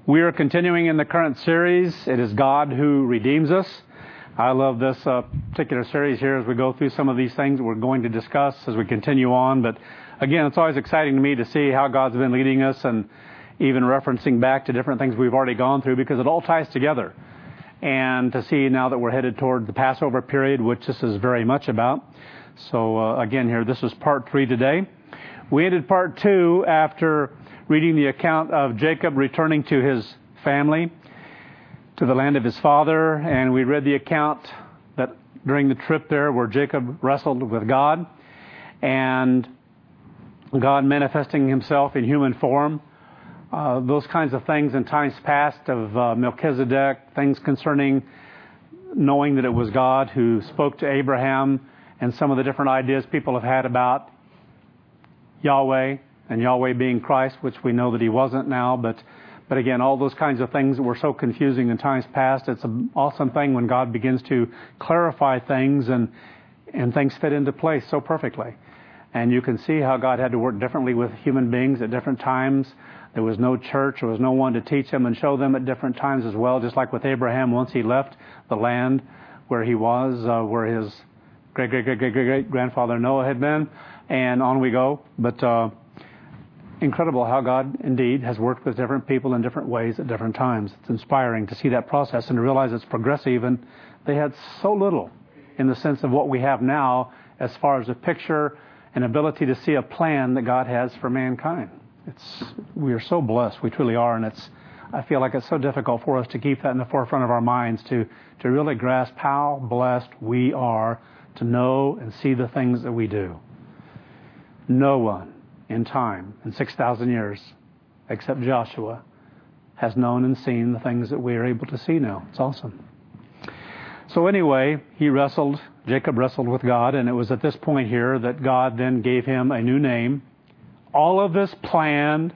We are continuing in the current series. It is God who redeems us. I love this particular series here as we go through some of these things that we're going to discuss as we continue on. But again, it's always exciting to me to see how God's been leading us and even referencing back to different things we've already gone through because it all ties together. And to see now that we're headed toward the Passover period, which this is very much about. So again here, this is part 3 today. We ended part 2 after reading the account of Jacob returning to his family, to the land of his father, and we read the account that during the trip there where Jacob wrestled with God, and God manifesting himself in human form, those kinds of things in times past of Melchizedek, things concerning knowing that it was God who spoke to Abraham, and some of the different ideas people have had about Yahweh, and Yahweh being Christ, which we know that he wasn't now, but again, all those kinds of things that were so confusing in times past, it's an awesome thing when God begins to clarify things and things fit into place so perfectly. And you can see how God had to work differently with human beings at different times. There was no church, there was no one to teach them and show them at different times as well, just like with Abraham once he left the land where he was, where his great-great-great-great-great-grandfather Noah had been, and on we go. But incredible how God indeed has worked with different people in different ways at different times. It's inspiring to see that process and to realize it's progressive, and they had so little in the sense of what we have now as far as a picture and ability to see a plan that God has for mankind. We are so blessed, we truly are, and I feel like it's so difficult for us to keep that in the forefront of our minds, to really grasp how blessed we are to know and see the things that we do. No one in time, in 6,000 years, except Joshua, has known and seen the things that we are able to see now. It's awesome. So anyway, Jacob wrestled with God, and it was at this point here that God then gave him a new name. All of this planned,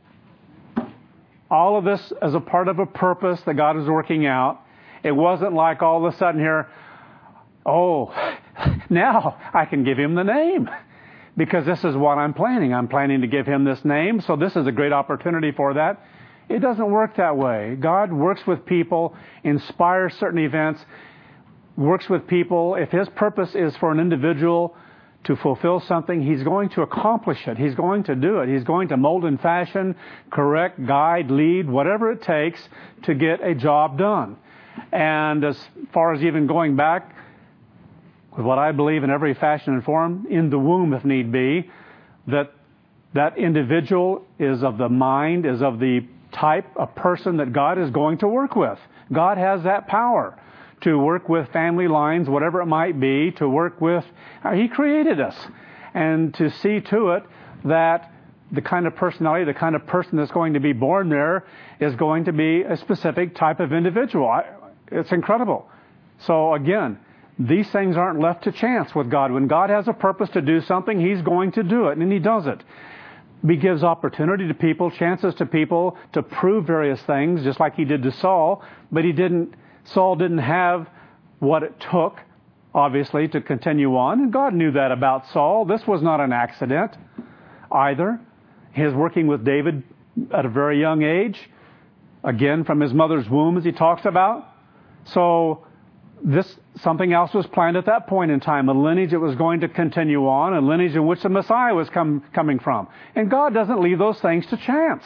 all of this as a part of a purpose that God is working out. It wasn't like all of a sudden here, oh, now I can give him the name. Because this is what I'm planning. I'm planning to give him this name, so this is a great opportunity for that. It doesn't work that way. God works with people, inspires certain events, works with people. If his purpose is for an individual to fulfill something, he's going to accomplish it. He's going to do it. He's going to mold and fashion, correct, guide, lead, whatever it takes to get a job done. And as far as even going back, with what I believe in every fashion and form, in the womb if need be, that individual is of the mind, is of the type of person that God is going to work with. God has that power to work with family lines, whatever it might be, to work with, he created us. And to see to it that the kind of personality, the kind of person that's going to be born there is going to be a specific type of individual. It's incredible. So again, these things aren't left to chance with God. When God has a purpose to do something, he's going to do it, and he does it. He gives opportunity to people, chances to people to prove various things, just like he did to Saul, but Saul didn't have what it took, obviously, to continue on, and God knew that about Saul. This was not an accident either. His working with David at a very young age, again, from his mother's womb, as he talks about. So something else was planned at that point in time, a lineage that was going to continue on, a lineage in which the Messiah was coming from. And God doesn't leave those things to chance.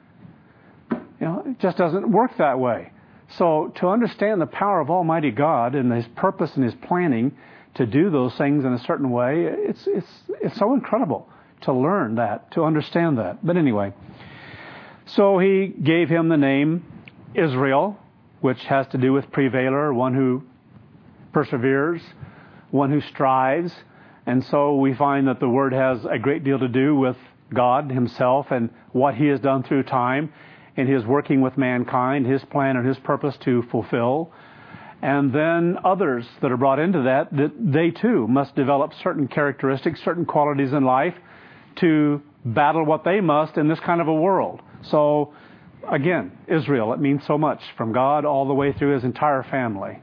It just doesn't work that way. So to understand the power of Almighty God and his purpose and his planning to do those things in a certain way, it's so incredible to learn that, to understand that. But anyway, so he gave him the name Israel, which has to do with prevailer, one who perseveres, one who strives. And so we find that the word has a great deal to do with God himself and what he has done through time in his working with mankind, his plan and his purpose to fulfill. And then others that are brought into that they too must develop certain characteristics, certain qualities in life to battle what they must in this kind of a world. So again, Israel, it means so much from God all the way through his entire family.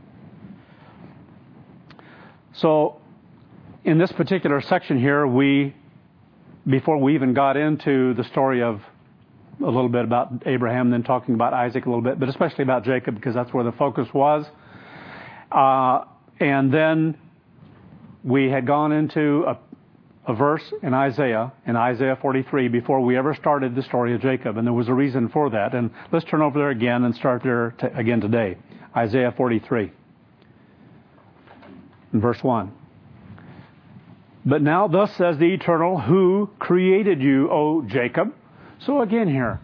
So in this particular section here, before we even got into the story of a little bit about Abraham, then talking about Isaac a little bit, but especially about Jacob because that's where the focus was. And then we had gone into a verse in Isaiah 43, before we ever started the story of Jacob, and there was a reason for that. And let's turn over there again and start there again today. Isaiah 43, verse 1. But now thus says the Eternal, who created you, O Jacob. So again here,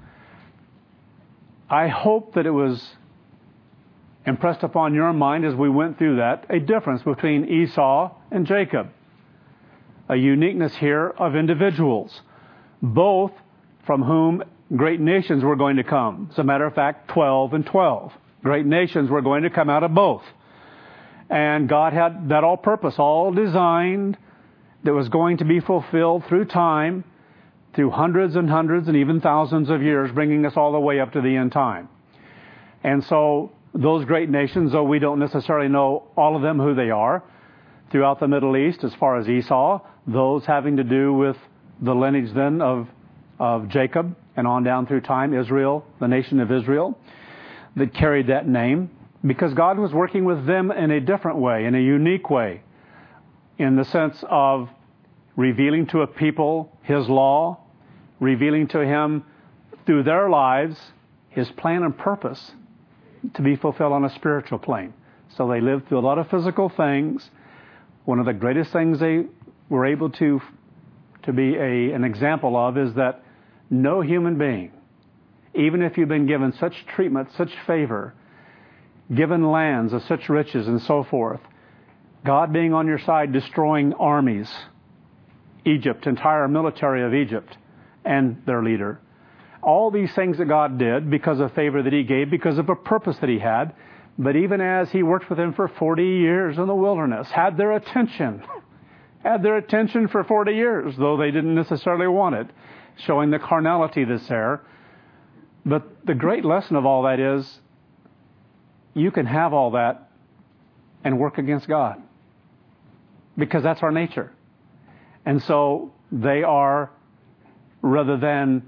I hope that it was impressed upon your mind as we went through that, a difference between Esau and Jacob. A uniqueness here of individuals, both from whom great nations were going to come. As a matter of fact, 12 and 12. Great nations were going to come out of both. And God had that all purpose, all designed, that was going to be fulfilled through time, through hundreds and hundreds and even thousands of years, bringing us all the way up to the end time. And so those great nations, though we don't necessarily know all of them who they are, throughout the Middle East, as far as Esau, those having to do with the lineage then of Jacob and on down through time, Israel, the nation of Israel, that carried that name, because God was working with them in a different way, in a unique way, in the sense of revealing to a people His law, revealing to Him through their lives His plan and purpose to be fulfilled on a spiritual plane. So they lived through a lot of physical things. One of the greatest things they were able to be an example of is that no human being, even if you've been given such treatment, such favor, given lands of such riches and so forth, God being on your side, destroying armies, Egypt, entire military of Egypt, and their leader. All these things that God did because of favor that He gave, because of a purpose that He had. But even as He worked with them for 40 years in the wilderness, had their attention for 40 years, though they didn't necessarily want it, showing the carnality that's there. But the great lesson of all that is, you can have all that and work against God, because that's our nature. And so they are, rather than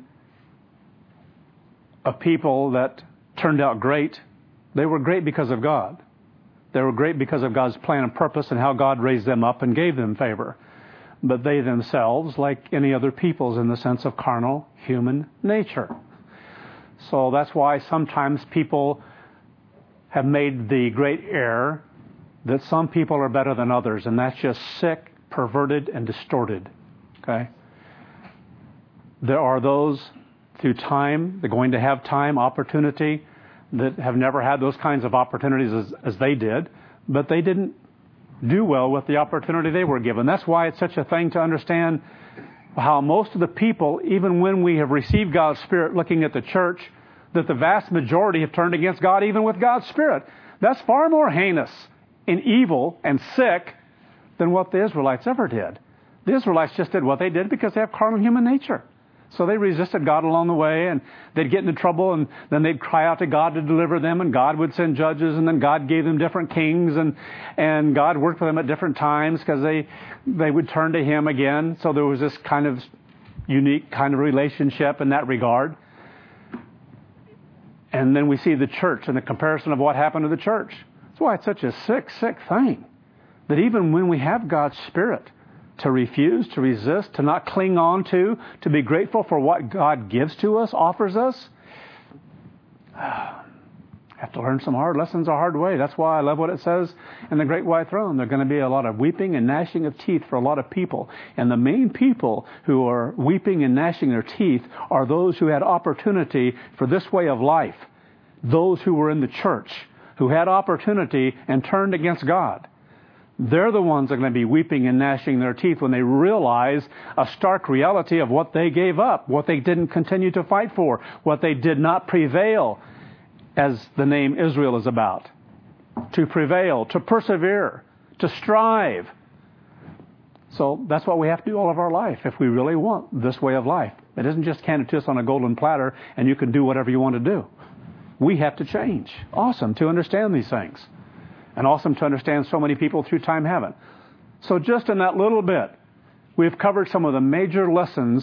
a people that turned out great, they were great because of God. They were great because of God's plan and purpose and how God raised them up and gave them favor. But they themselves, like any other peoples, in the sense of carnal human nature. So that's why sometimes people have made the great error that some people are better than others, and that's just sick, perverted, and distorted. Okay? There are those through time, they're going to have time, opportunity, that have never had those kinds of opportunities as they did, but they didn't do well with the opportunity they were given. That's why it's such a thing to understand how most of the people, even when we have received God's Spirit, looking at the church, that the vast majority have turned against God, even with God's Spirit. That's far more heinous and evil and sick than what the Israelites ever did. The Israelites just did what they did because they have carnal human nature. So they resisted God along the way, and they'd get into trouble, and then they'd cry out to God to deliver them, and God would send judges, and then God gave them different kings, and God worked for them at different times because they would turn to Him again. So there was this kind of unique kind of relationship in that regard. And then we see the church and the comparison of what happened to the church. That's why it's such a sick, sick thing that even when we have God's Spirit, to refuse, to resist, to not cling on to be grateful for what God gives to us, offers us, have to learn some hard lessons the hard way. That's why I love what it says in the Great White Throne. There's going to be a lot of weeping and gnashing of teeth for a lot of people. And the main people who are weeping and gnashing their teeth are those who had opportunity for this way of life. Those who were in the church, who had opportunity and turned against God. They're the ones that are going to be weeping and gnashing their teeth when they realize a stark reality of what they gave up, what they didn't continue to fight for, what they did not prevail, as the name Israel is about. To prevail, to persevere, to strive. So that's what we have to do all of our life if we really want this way of life. It isn't just handed to us on a golden platter and you can do whatever you want to do. We have to change. Awesome to understand these things. And awesome to understand so many people through time haven't. So just in that little bit, we've covered some of the major lessons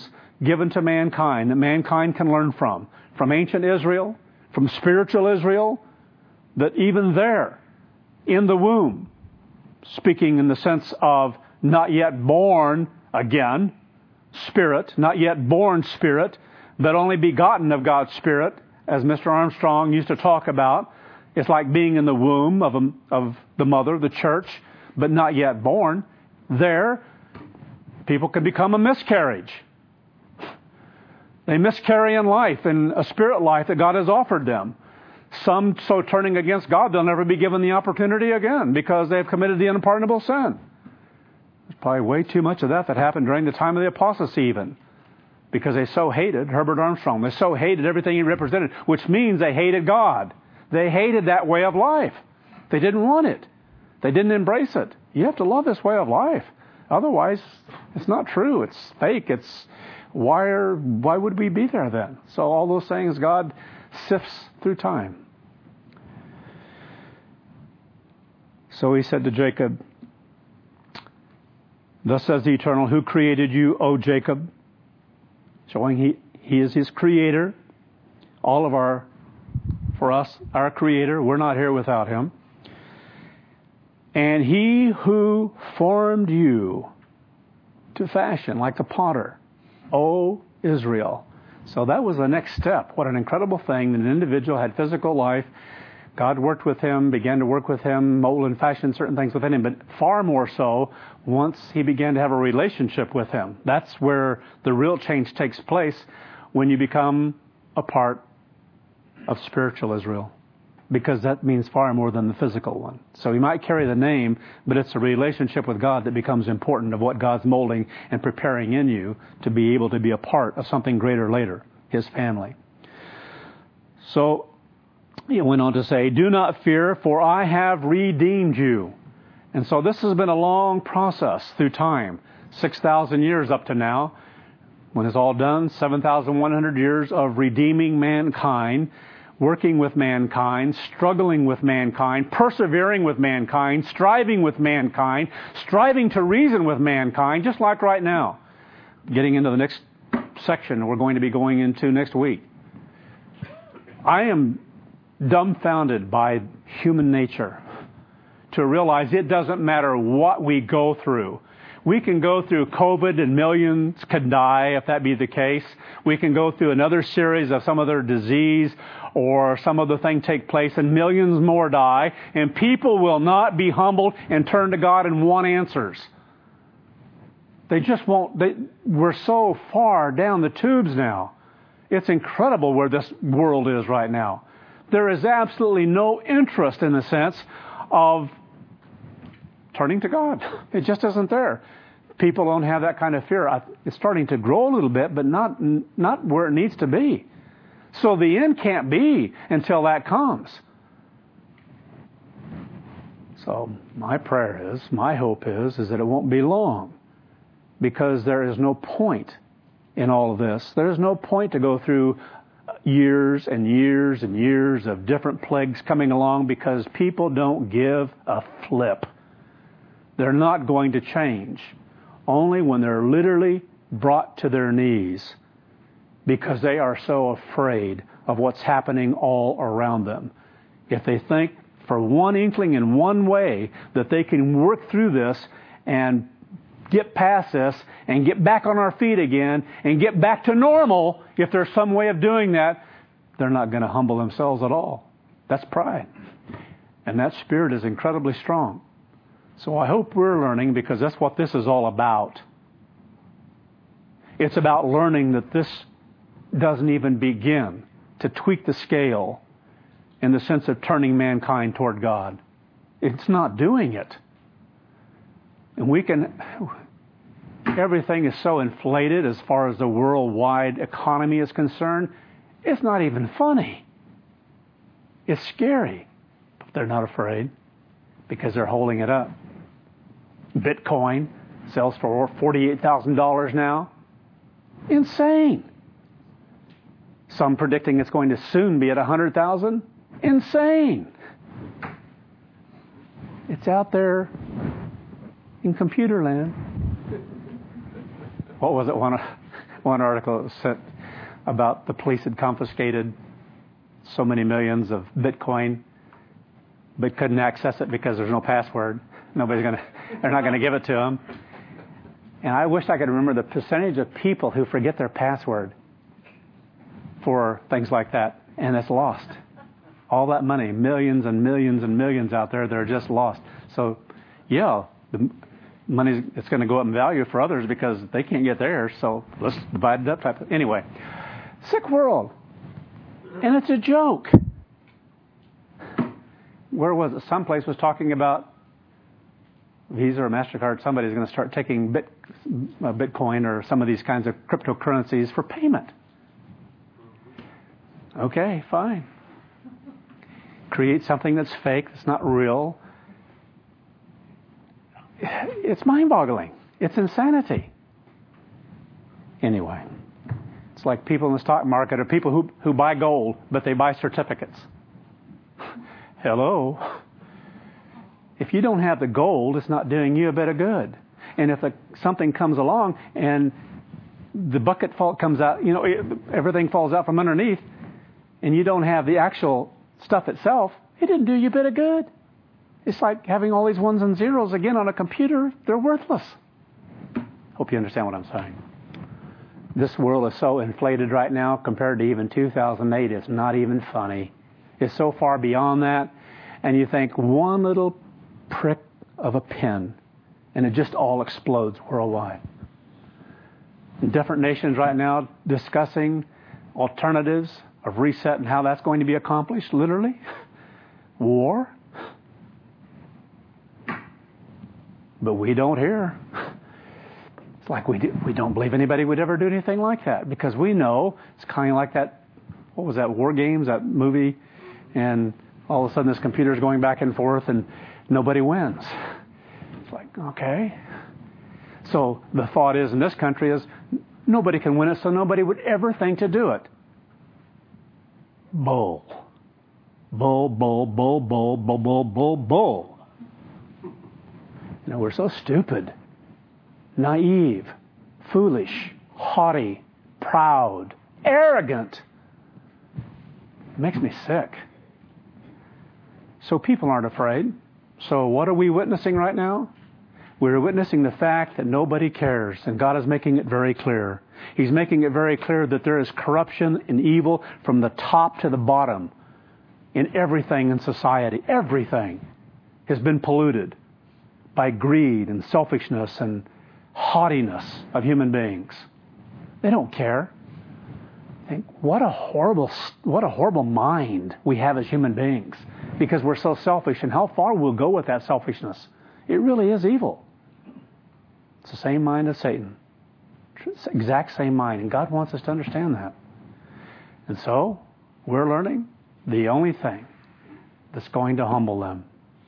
given to mankind that mankind can learn from ancient Israel, from spiritual Israel, that even there, in the womb, speaking in the sense of not yet born again, spirit, not yet born spirit, but only begotten of God's Spirit, as Mr. Armstrong used to talk about. It's like being in the womb of the mother, the church, but not yet born. There, people can become a miscarriage. They miscarry in life, in a spirit life that God has offered them. Some so turning against God, they'll never be given the opportunity again because they have committed the unpardonable sin. There's probably way too much of that happened during the time of the apostasy even. Because they so hated Herbert Armstrong. They so hated everything he represented, which means they hated God. They hated that way of life. They didn't want it. They didn't embrace it. You have to love this way of life. Otherwise, it's not true. It's fake. Why would we be there then? So all those things God sifts through time. So he said to Jacob, "Thus says the Eternal, who created you, O Jacob?" Showing he is his creator. For us, our creator. We're not here without him. "And he who formed you to fashion, like the potter, O Israel." So that was the next step. What an incredible thing. An individual had physical life. God worked with him, began to work with him, mold and fashion certain things within him, but far more so once he began to have a relationship with him. That's where the real change takes place, when you become a part of spiritual Israel, because that means far more than the physical one. So you might carry the name, but it's a relationship with God that becomes important, of what God's molding and preparing in you to be able to be a part of something greater later, his family. So he went on to say, "Do not fear, for I have redeemed you." And so this has been a long process through time, 6,000 years up to now. When it's all done, 7,100 years of redeeming mankind, working with mankind, struggling with mankind, persevering with mankind, striving with mankind, striving to reason with mankind, just like right now. Getting into the next section we're going to be going into next week. I am dumbfounded by human nature to realize it doesn't matter what we go through. We can go through COVID and millions could die if that be the case. We can go through another series of some other disease or some other thing take place and millions more die, and people will not be humbled and turn to God and want answers. They just won't. We're so far down the tubes now. It's incredible where this world is right now. There is absolutely no interest in the sense of turning to God. It just isn't there. People don't have that kind of fear. It's starting to grow a little bit, but not where it needs to be. So the end can't be until that comes. So my prayer is, my hope is that it won't be long, because there is no point in all of this. There is no point to go through years and years and years of different plagues coming along, because people don't give a flip. They're not going to change. Only when they're literally brought to their knees, because they are so afraid of what's happening all around them. If they think for one inkling in one way that they can work through this and get past this and get back on our feet again and get back to normal, if there's some way of doing that, they're not going to humble themselves at all. That's pride. And that spirit is incredibly strong. So I hope we're learning, because that's what this is all about. It's about learning that this doesn't even begin to tweak the scale in the sense of turning mankind toward God. It's not doing it. And everything is so inflated as far as the worldwide economy is concerned, it's not even funny. It's scary. But they're not afraid, because they're holding it up. Bitcoin sells for $48,000 now. Insane. Some predicting it's going to soon be at $100,000. Insane. It's out there in computer land. What was it? one article sent about the police had confiscated so many millions of Bitcoin, but couldn't access it because there's no password. They're not going to give it to them. And I wish I could remember the percentage of people who forget their password for things like that, and it's lost. All that money, millions and millions and millions out there, they're just lost. So, yeah, the money, it's going to go up in value for others because they can't get theirs. So let's divide it up. Anyway, sick world, and it's a joke. Where was it? Someplace was talking about Visa or MasterCard. Somebody's going to start taking Bitcoin or some of these kinds of cryptocurrencies for payment. Okay, fine. Create something that's fake, that's not real. It's mind-boggling. It's insanity. Anyway, it's like people in the stock market or people who buy gold, but they buy certificates. Hello? If you don't have the gold, it's not doing you a bit of good. And if something comes along and the bucket comes out, everything falls out from underneath, and you don't have the actual stuff itself, it didn't do you a bit of good. It's like having all these ones and zeros again on a computer. They're worthless. Hope you understand what I'm saying. This world is so inflated right now compared to even 2008. It's not even funny. It's so far beyond that. And you think one little prick of a pin and it just all explodes worldwide. Different nations right now discussing alternatives of reset and how that's going to be accomplished, literally. War. But we don't hear. It's like we don't believe anybody would ever do anything like that because we know it's kind of like that, what was that, War Games, that movie, and all of a sudden this computer's going back and forth and nobody wins. It's like, okay. So the thought is in this country is nobody can win it, so nobody would ever think to do it. Bull. Bull, bull, bull, bull, bull, bull, bull, bull. We're so stupid, naive, foolish, haughty, proud, arrogant. It makes me sick. So people aren't afraid. So what are we witnessing right now? We're witnessing the fact that nobody cares, and God is making it very clear. He's making it very clear that there is corruption and evil from the top to the bottom in everything in society. Everything has been polluted by greed and selfishness and haughtiness of human beings. They don't care. Think, what a horrible mind we have as human beings because we're so selfish, and how far we'll go with that selfishness. It really is evil. It's the same mind as Satan. It's the exact same mind, and God wants us to understand that. And so, we're learning the only thing that's going to humble them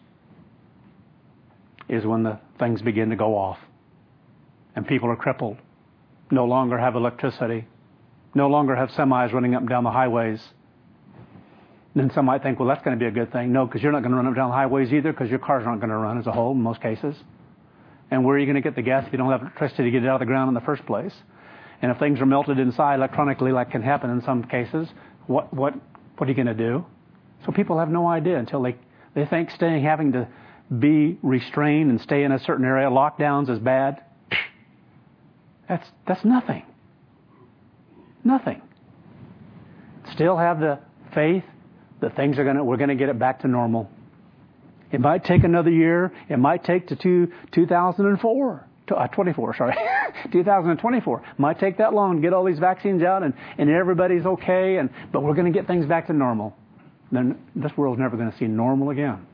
is when the things begin to go off and people are crippled, no longer have electricity, no longer have semis running up and down the highways. Then some might think, well, that's going to be a good thing. No, because you're not going to run up and down the highways either because your cars aren't going to run as a whole in most cases. And where are you going to get the gas if you don't have electricity to get it out of the ground in the first place? And if things are melted inside electronically like can happen in some cases, what are you going to do? So people have no idea until they think having to be restrained and stay in a certain area, lockdowns is bad. That's nothing. Nothing. Still have the faith that we're going to get it back to normal. It might take another year. It might take to 2024. 2024. Might take that long to get all these vaccines out and everybody's okay. But we're going to get things back to normal. Then this world's never going to see normal again.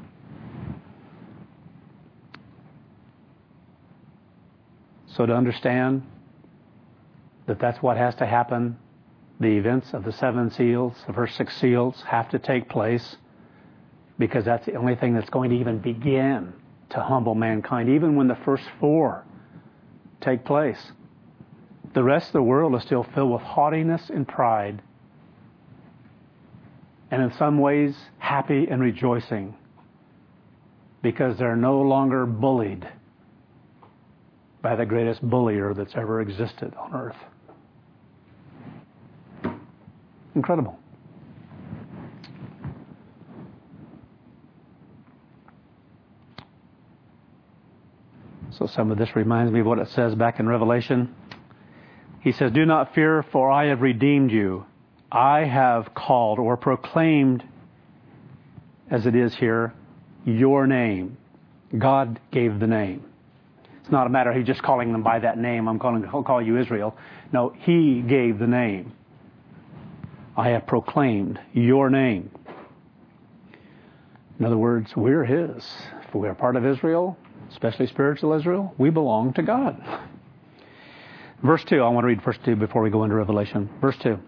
So to understand that that's what has to happen, the events of the 7 seals, the first 6 seals have to take place because that's the only thing that's going to even begin to humble mankind, even when the first 4 take place. The rest of the world is still filled with haughtiness and pride, and in some ways happy and rejoicing because they're no longer bullied by the greatest bullier that's ever existed on earth. Incredible. So some of this reminds me of what it says back in Revelation. He says, "Do not fear, for I have redeemed you. I have called," or proclaimed, as it is here, "your name." God gave the name. It's not a matter of He just calling them by that name. I'll call you Israel. No, He gave the name. I have proclaimed your name. In other words, we're His. If we're part of Israel, especially spiritual Israel, we belong to God. Verse 2, I want to read verse 2 before we go into Revelation. Verse 2.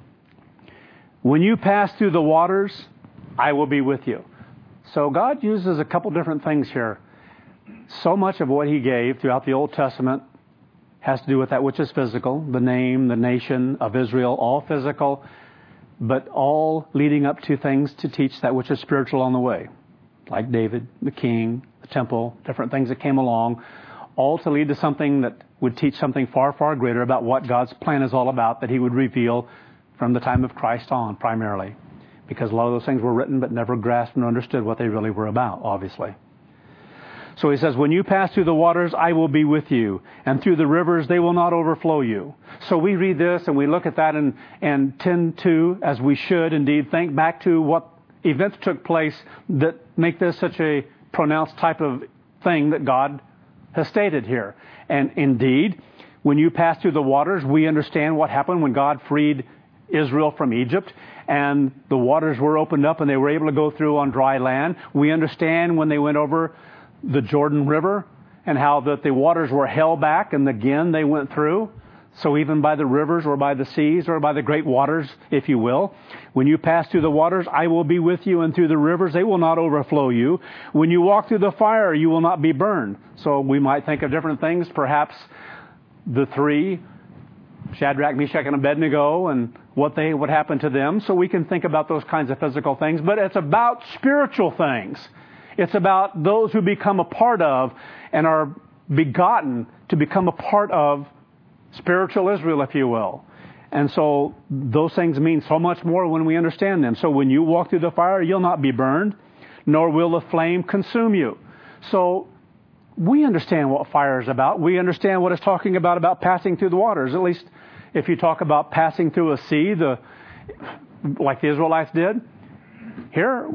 "When you pass through the waters, I will be with you." So God uses a couple different things here. So much of what He gave throughout the Old Testament has to do with that which is physical, the name, the nation of Israel, all physical, but all leading up to things to teach that which is spiritual on the way. Like David, the king, the temple, different things that came along, all to lead to something that would teach something far, far greater about what God's plan is all about, that He would reveal from the time of Christ on, primarily. Because a lot of those things were written but never grasped and understood what they really were about, obviously. So He says, "When you pass through the waters, I will be with you. And through the rivers, they will not overflow you." So we read this and we look at that and tend to, as we should indeed, think back to what events took place that make this such a pronounced type of thing that God has stated here. And indeed, when you pass through the waters, we understand what happened when God freed Israel from Egypt and the waters were opened up and they were able to go through on dry land. We understand when they went over the Jordan River and how that the waters were held back and again they went through. So even by the rivers or by the seas or by the great waters, if you will, when you pass through the waters, I will be with you, and through the rivers, they will not overflow you. When you walk through the fire, you will not be burned. So we might think of different things, perhaps the three, Shadrach, Meshach, and Abednego, and what happened to them. So we can think about those kinds of physical things, but it's about spiritual things. It's about those who become a part of and are begotten to become a part of spiritual Israel, if you will. And so those things mean so much more when we understand them. So when you walk through the fire, you'll not be burned, nor will the flame consume you. So we understand what fire is about. We understand what it's talking about passing through the waters. At least if you talk about passing through a sea, like the Israelites did. Here,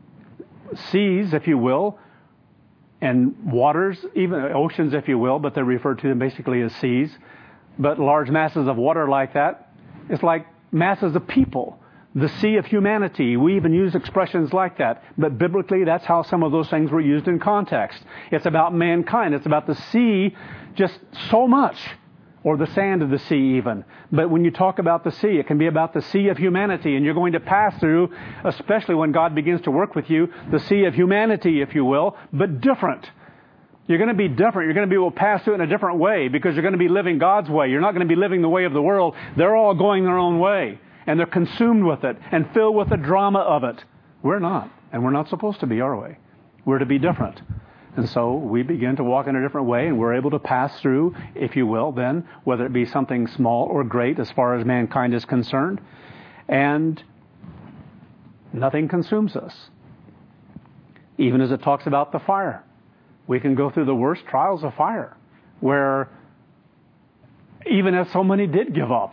seas, if you will, and waters, even oceans, if you will, but they're referred to them basically as seas. But large masses of water like that, it's like masses of people. The sea of humanity. We even use expressions like that. But biblically, that's how some of those things were used in context. It's about mankind. It's about the sea just so much. Or the sand of the sea even. But when you talk about the sea, it can be about the sea of humanity. And you're going to pass through, especially when God begins to work with you, the sea of humanity, if you will, but different. You're going to be different. You're going to be able to pass through it in a different way because you're going to be living God's way. You're not going to be living the way of the world. They're all going their own way. And they're consumed with it and filled with the drama of it. We're not. And we're not supposed to be, are we? We're to be different. And so we begin to walk in a different way and we're able to pass through, if you will, then, whether it be something small or great as far as mankind is concerned. And nothing consumes us. Even as it talks about the fire. We can go through the worst trials of fire, where even if so many did give up,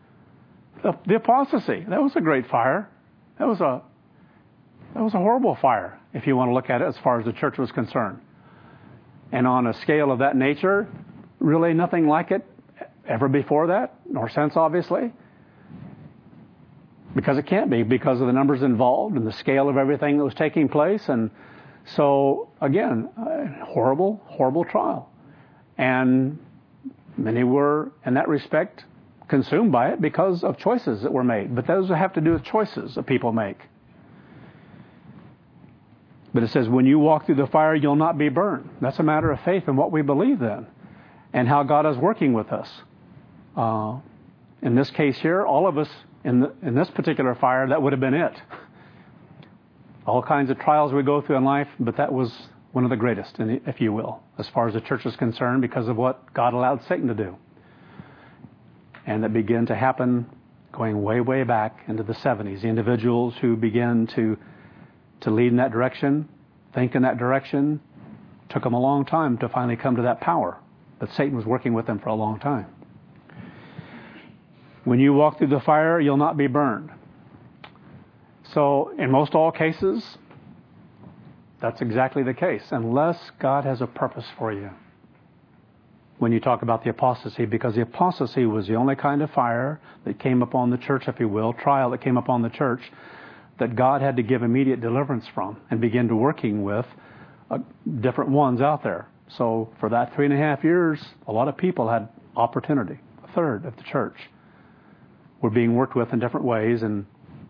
the apostasy, that was a great fire. That was a horrible fire, if you want to look at it as far as the church was concerned. And on a scale of that nature, really nothing like it ever before that, nor since, obviously. Because it can't be, because of the numbers involved and the scale of everything that was taking place. And so, again, horrible, horrible trial. And many were, in that respect, consumed by it because of choices that were made. But those have to do with choices that people make. But it says, when you walk through the fire, you'll not be burned. That's a matter of faith in what we believe then. And how God is working with us. In this case here, all of us, in this particular fire, that would have been it. All kinds of trials we go through in life, but that was one of the greatest, if you will, as far as the church is concerned, because of what God allowed Satan to do. And that began to happen going way, way back into the 70s. The individuals who began to lead in that direction, think in that direction, took them a long time to finally come to that power. But Satan was working with them for a long time. When you walk through the fire, you'll not be burned. So in most all cases, that's exactly the case, unless God has a purpose for you. When you talk about the apostasy, because the apostasy was the only kind of fire that came upon the church, if you will, trial that came upon the church, that God had to give immediate deliverance from and begin to working with different ones out there. So for that 3.5 years, a lot of people had opportunity. A third of the church were being worked with in different ways, and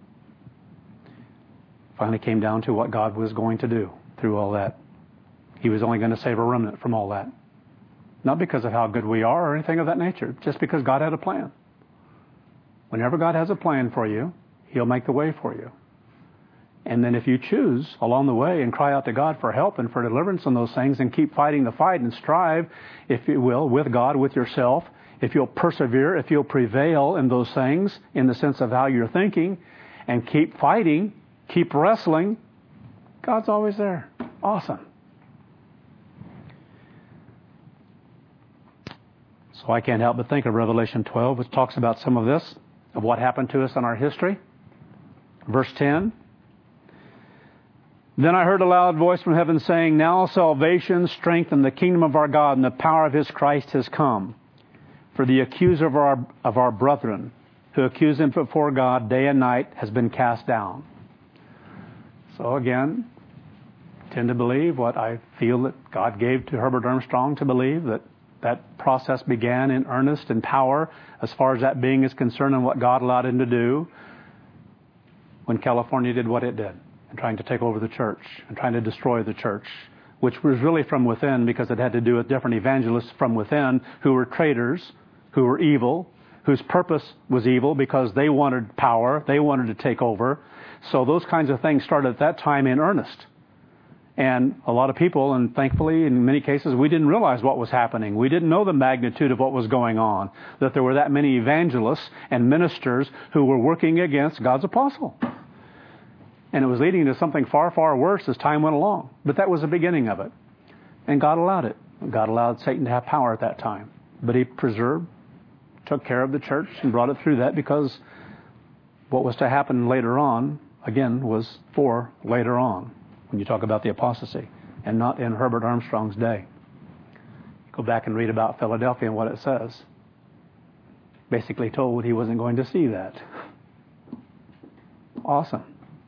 finally came down to what God was going to do through all that. He was only going to save a remnant from all that. Not because of how good we are or anything of that nature, just because God had a plan. Whenever God has a plan for you, He'll make the way for you. And then if you choose along the way and cry out to God for help and for deliverance on those things and keep fighting the fight and strive, if you will, with God, with yourself, if you'll persevere, if you'll prevail in those things in the sense of how you're thinking and keep fighting, keep wrestling, God's always there. Awesome. So I can't help but think of Revelation 12, which talks about some of this, of what happened to us in our history. Verse 10. Then I heard a loud voice from heaven saying, now salvation, strength, and the kingdom of our God and the power of His Christ has come. For the accuser of our brethren, who accuse them before God day and night, has been cast down. So again, I tend to believe what I feel that God gave to Herbert Armstrong to believe, that process began in earnest and power as far as that being is concerned and what God allowed him to do when California did what it did, and trying to take over the church and trying to destroy the church, which was really from within, because it had to do with different evangelists from within who were traitors, who were evil, whose purpose was evil because they wanted power, they wanted to take over. So those kinds of things started at that time in earnest. And a lot of people, and thankfully in many cases, we didn't realize what was happening. We didn't know the magnitude of what was going on, that there were that many evangelists and ministers who were working against God's apostle. And it was leading to something far, far worse as time went along. But that was the beginning of it. And God allowed it. God allowed Satan to have power at that time. But He preserved, took care of the church and brought it through that, because what was to happen later on, again, was for later on, when you talk about the apostasy, and not in Herbert Armstrong's day. Go back and read about Philadelphia and what it says. Basically told he wasn't going to see that. Awesome.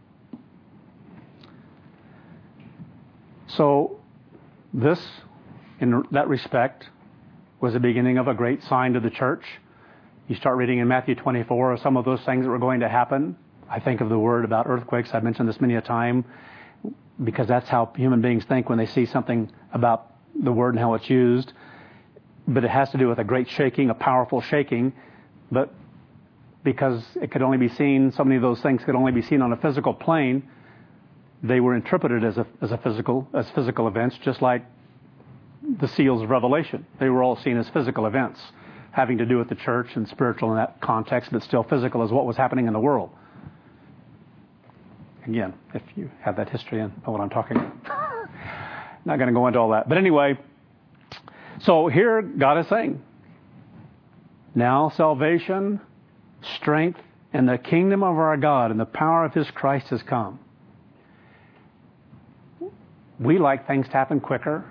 So this, in that respect, was the beginning of a great sign to the church. You start reading in Matthew 24 of some of those things that were going to happen. I think of the word about earthquakes. I've mentioned this many a time, because that's how human beings think when they see something about the word and how it's used. But it has to do with a great shaking, a powerful shaking. But because it could only be seen, so many of those things could only be seen on a physical plane, they were interpreted as physical events, just like the seals of Revelation. They were all seen as physical events, having to do with the church and spiritual in that context, but still physical as what was happening in the world. Again, if you have that history and know what I'm talking about. Not going to go into all that. But anyway, so here God is saying, now salvation, strength, and the kingdom of our God and the power of His Christ has come. We like things to happen quicker.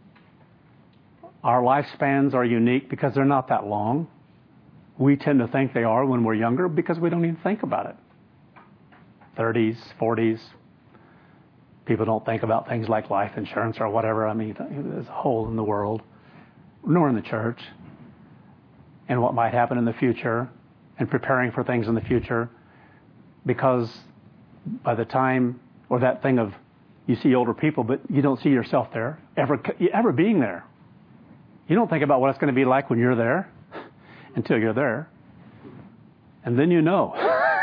Our lifespans are unique because they're not that long. We tend to think they are when we're younger because we don't even think about it. 30s, 40s. People don't think about things like life insurance or whatever. I mean, there's a hole in the world, nor in the church, and what might happen in the future, and preparing for things in the future, because by the time, or that thing of, you see older people, but you don't see yourself there, ever being there. You don't think about what it's going to be like when you're there until you're there. And then you know.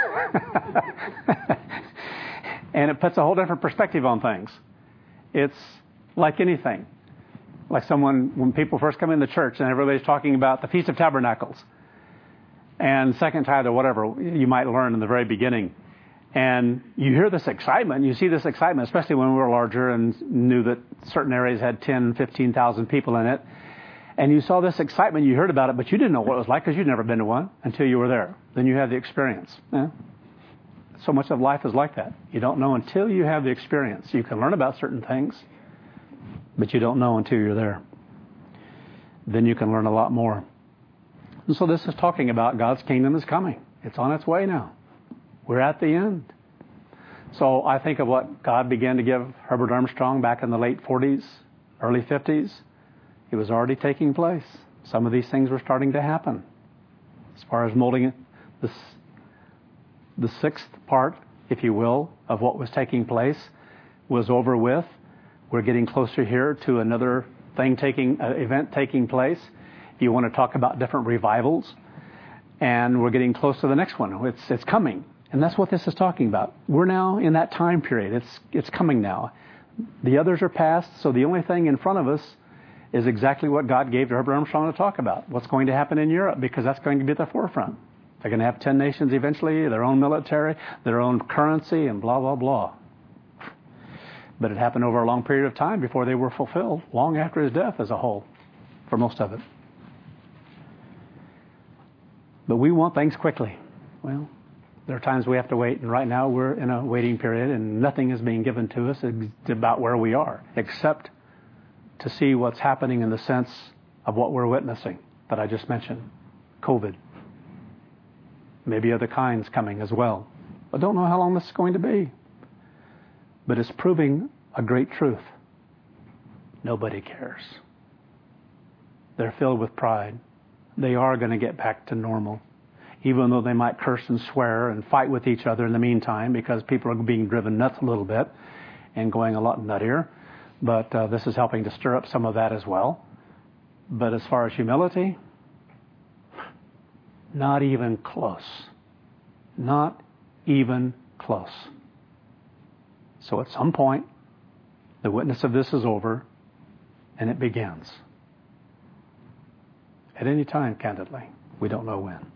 And it puts a whole different perspective on things. It's like anything. Like when people first come in the church and everybody's talking about the Feast of Tabernacles. and second tithe or whatever you might learn in the very beginning. And you hear this excitement, you see this excitement, especially when we were larger and knew that certain areas had 10, 15,000 people in it. And you saw this excitement, you heard about it, but you didn't know what it was like because you'd never been to one until you were there. Then you had the experience. Yeah? So much of life is like that. You don't know until you have the experience. You can learn about certain things, but you don't know until you're there. Then you can learn a lot more. And so this is talking about God's kingdom is coming. It's on its way now. We're at the end. So I think of what God began to give Herbert Armstrong back in the late 40s, early 50s. It was already taking place. Some of these things were starting to happen. As far as molding the sixth part, if you will, of what was taking place was over with. We're getting closer here to another event taking place. You want to talk about different revivals. And we're getting close to the next one. It's coming. And that's what this is talking about. We're now in that time period. It's coming now. The others are past, so the only thing in front of us is exactly what God gave to Herbert Armstrong to talk about. What's going to happen in Europe, because that's going to be at the forefront. They're going to have 10 nations eventually, their own military, their own currency, and blah, blah, blah. But it happened over a long period of time before they were fulfilled, long after his death as a whole, for most of it. But we want things quickly. Well, there are times we have to wait, and right now we're in a waiting period, and nothing is being given to us about where we are, except to see what's happening in the sense of what we're witnessing that I just mentioned. COVID. Maybe other kinds coming as well. I don't know how long this is going to be. But it's proving a great truth. Nobody cares. They're filled with pride. They are going to get back to normal. Even though they might curse and swear and fight with each other in the meantime, because people are being driven nuts a little bit and going a lot nuttier. But this is helping to stir up some of that as well. But as far as humility, not even close. Not even close. So at some point, the witness of this is over, and it begins. At any time, candidly. We don't know when.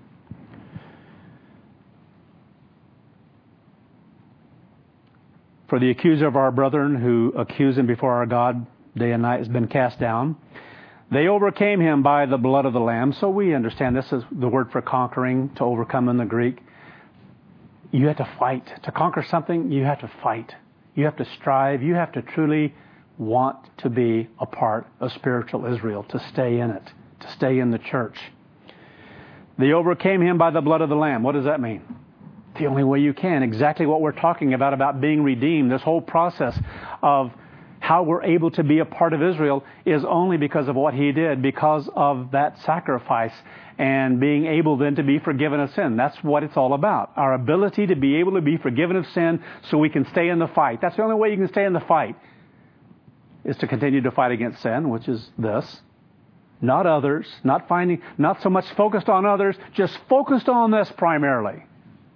For the accuser of our brethren who accuse him before our God day and night has been cast down. They overcame him by the blood of the Lamb. So we understand this is the word for conquering, to overcome in the Greek. You have to fight. To conquer something, you have to fight. You have to strive. You have to truly want to be a part of spiritual Israel, to stay in it, to stay in the church. They overcame him by the blood of the Lamb. What does that mean? The only way you can. Exactly what we're talking about being redeemed. This whole process of how we're able to be a part of Israel is only because of what he did, because of that sacrifice and being able then to be forgiven of sin. That's what it's all about. Our ability to be able to be forgiven of sin so we can stay in the fight. That's the only way you can stay in the fight, is to continue to fight against sin, which is this. Not others, not so much focused on others, just focused on this primarily.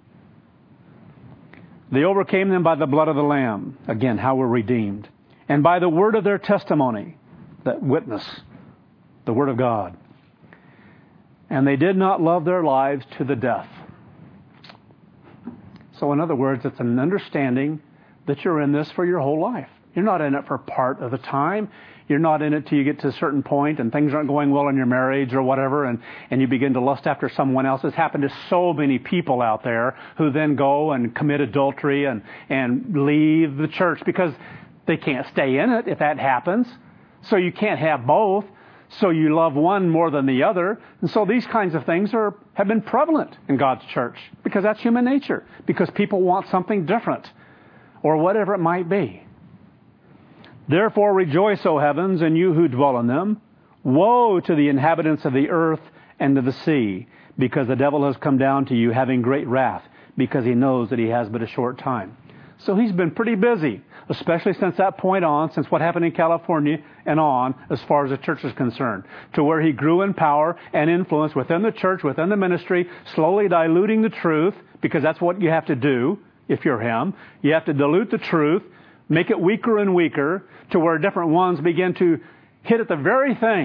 They overcame them by the blood of the Lamb. Again, how we're redeemed. And by the word of their testimony, that witness, the word of God. And they did not love their lives to the death. So in other words, it's an understanding that you're in this for your whole life. You're not in it for part of the time. You're not in it till you get to a certain point and things aren't going well in your marriage or whatever, and you begin to lust after someone else. It's happened to so many people out there who then go and commit adultery and leave the church because they can't stay in it if that happens. So you can't have both. So you love one more than the other. And so these kinds of things have been prevalent in God's church because that's human nature, because people want something different or whatever it might be. Therefore rejoice, O heavens, and you who dwell in them. Woe to the inhabitants of the earth and of the sea, because the devil has come down to you having great wrath, because he knows that he has but a short time. So he's been pretty busy, especially since that point on, since what happened in California and on, as far as the church is concerned, to where he grew in power and influence within the church, within the ministry, slowly diluting the truth, because that's what you have to do if you're him. You have to dilute the truth, make it weaker and weaker, to where different ones begin to hit at the very thing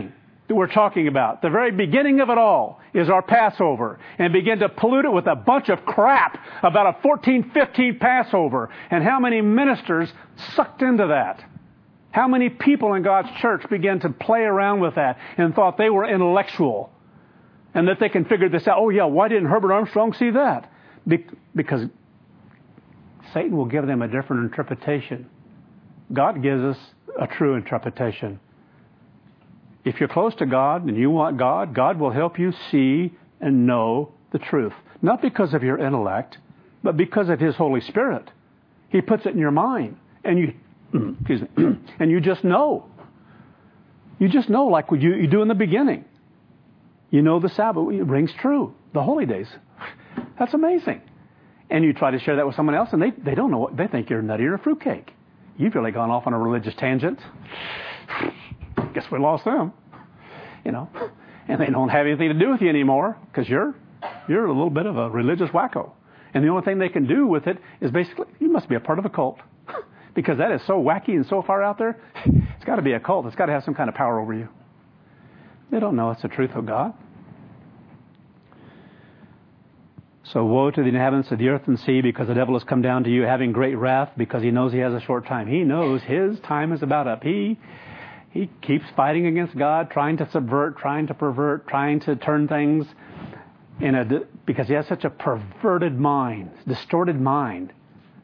that we're talking about, the very beginning of it all, is our Passover, and begin to pollute it with a bunch of crap about a 1415 Passover, and how many ministers sucked into that. How many people in God's church began to play around with that and thought they were intellectual and that they can figure this out. Oh yeah, why didn't Herbert Armstrong see that? Because Satan will give them a different interpretation. God gives us a true interpretation. If you're close to God and you want God, God will help you see and know the truth. Not because of your intellect, but because of His Holy Spirit. He puts it in your mind, and you and you just know. You just know, like you do in the beginning. You know the Sabbath rings true. The holy days. That's amazing. And you try to share that with someone else, and they don't know what they think. You're nutty or a fruitcake. You've really gone off on a religious tangent. Guess we lost them. And they don't have anything to do with you anymore because you're a little bit of a religious wacko. And the only thing they can do with it is basically, you must be a part of a cult. Because that is so wacky and so far out there. It's got to be a cult. It's got to have some kind of power over you. They don't know it's the truth of God. So woe to the inhabitants of the earth and sea, because the devil has come down to you having great wrath, because he knows he has a short time. He knows his time is about up. He keeps fighting against God, trying to subvert, trying to pervert, trying to turn things because he has such a perverted mind, distorted mind.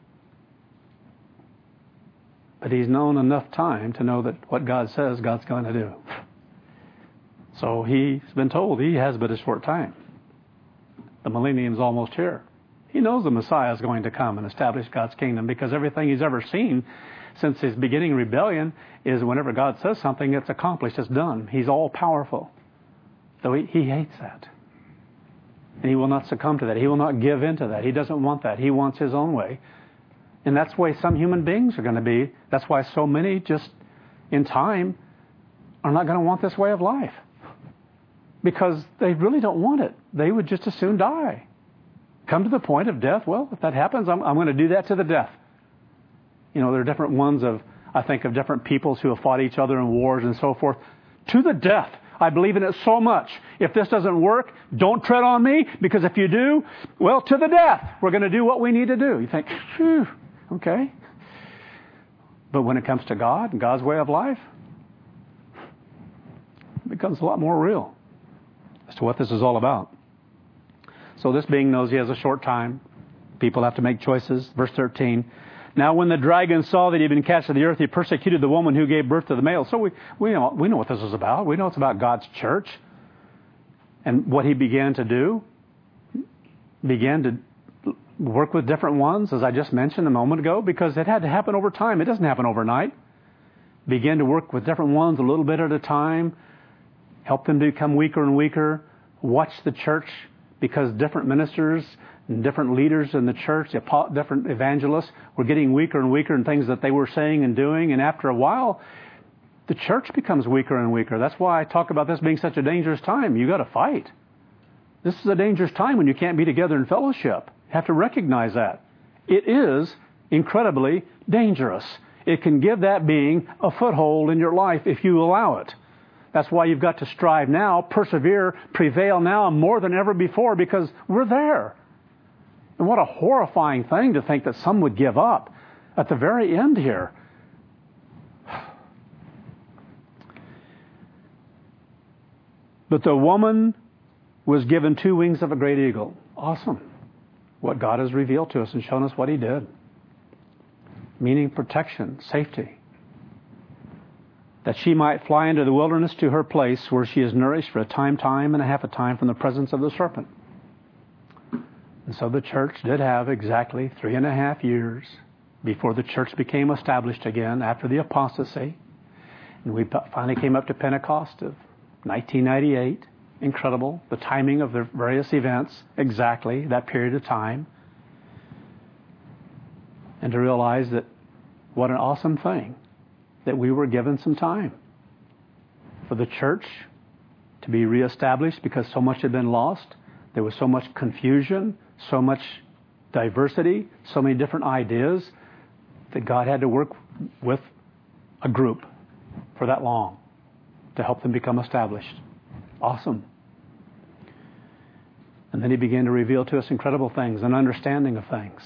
But he's known enough time to know that what God says, God's going to do. So he's been told he has but a short time. The millennium's almost here. He knows the Messiah is going to come and establish God's kingdom, because everything he's ever seen since his beginning rebellion is whenever God says something, it's accomplished, it's done. He's all powerful. So he hates that. And he will not succumb to that. He will not give in to that. He doesn't want that. He wants his own way. And that's the way some human beings are going to be. That's why so many just in time are not going to want this way of life. Because they really don't want it. They would just as soon die. Come to the point of death. Well, if that happens, I'm going to do that to the death. There are different ones I think of different peoples who have fought each other in wars and so forth. To the death. I believe in it so much. If this doesn't work, don't tread on me, because if you do, well, to the death. We're going to do what we need to do. You think, phew, okay. But when it comes to God and God's way of life, it becomes a lot more real as to what this is all about. So this being knows he has a short time. People have to make choices. Verse 13. Now when the dragon saw that he had been cast to the earth, he persecuted the woman who gave birth to the male. So we know what this is about. We know it's about God's church. And what he began to do, began to work with different ones, as I just mentioned a moment ago, because it had to happen over time. It doesn't happen overnight. Began to work with different ones a little bit at a time. Help them to become weaker and weaker. Watch the church, because different ministers and different leaders in the church, different evangelists, were getting weaker and weaker in things that they were saying and doing. And after a while, the church becomes weaker and weaker. That's why I talk about this being such a dangerous time. You've got to fight. This is a dangerous time when you can't be together in fellowship. You have to recognize that. It is incredibly dangerous. It can give that being a foothold in your life if you allow it. That's why you've got to strive now, persevere, prevail now more than ever before, because we're there. And what a horrifying thing to think that some would give up at the very end here. But the woman was given 2 wings of a great eagle. Awesome. What God has revealed to us and shown us what he did. Meaning protection, safety. That she might fly into the wilderness to her place where she is nourished for a time and a half a time from the presence of the serpent. And so the church did have exactly 3.5 years before the church became established again after the apostasy. And we finally came up to Pentecost of 1998. Incredible. The timing of the various events, exactly that period of time. And to realize that what an awesome thing that we were given some time for the church to be reestablished, because so much had been lost. There was so much confusion, so much diversity, so many different ideas that God had to work with a group for that long to help them become established. Awesome. And then he began to reveal to us incredible things, an understanding of things.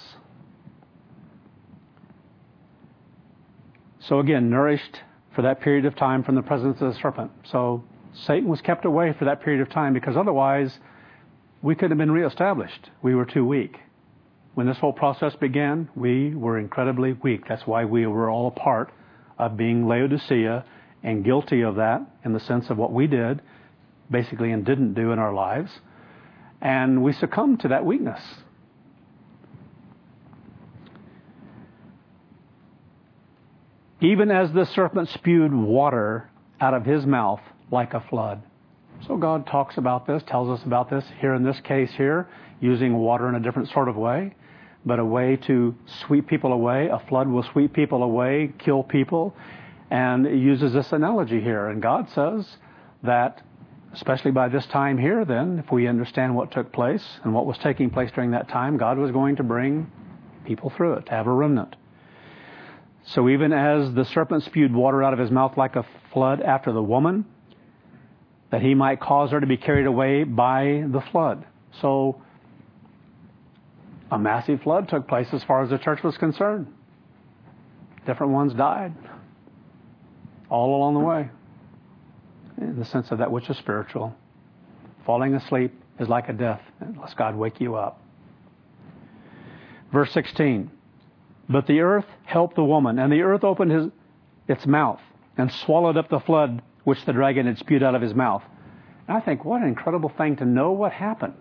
So again, nourished for that period of time from the presence of the serpent. So Satan was kept away for that period of time because otherwise we couldn't have been reestablished. We were too weak. When this whole process began, we were incredibly weak. That's why we were all a part of being Laodicea and guilty of that in the sense of what we did, basically, and didn't do in our lives. And we succumbed to that weakness. Even as the serpent spewed water out of his mouth like a flood. So God talks about this, tells us about this here in this case here, using water in a different sort of way, but a way to sweep people away. A flood will sweep people away, kill people, and it uses this analogy here. And God says that, especially by this time here then, if we understand what took place and what was taking place during that time, God was going to bring people through it, to have a remnant. So even as the serpent spewed water out of his mouth like a flood after the woman, that he might cause her to be carried away by the flood. So a massive flood took place as far as the church was concerned. Different ones died all along the way, in the sense of that which is spiritual. Falling asleep is like a death unless God wake you up. Verse 16. But the earth helped the woman, and the earth opened its mouth and swallowed up the flood which the dragon had spewed out of his mouth. And I think, what an incredible thing to know what happened.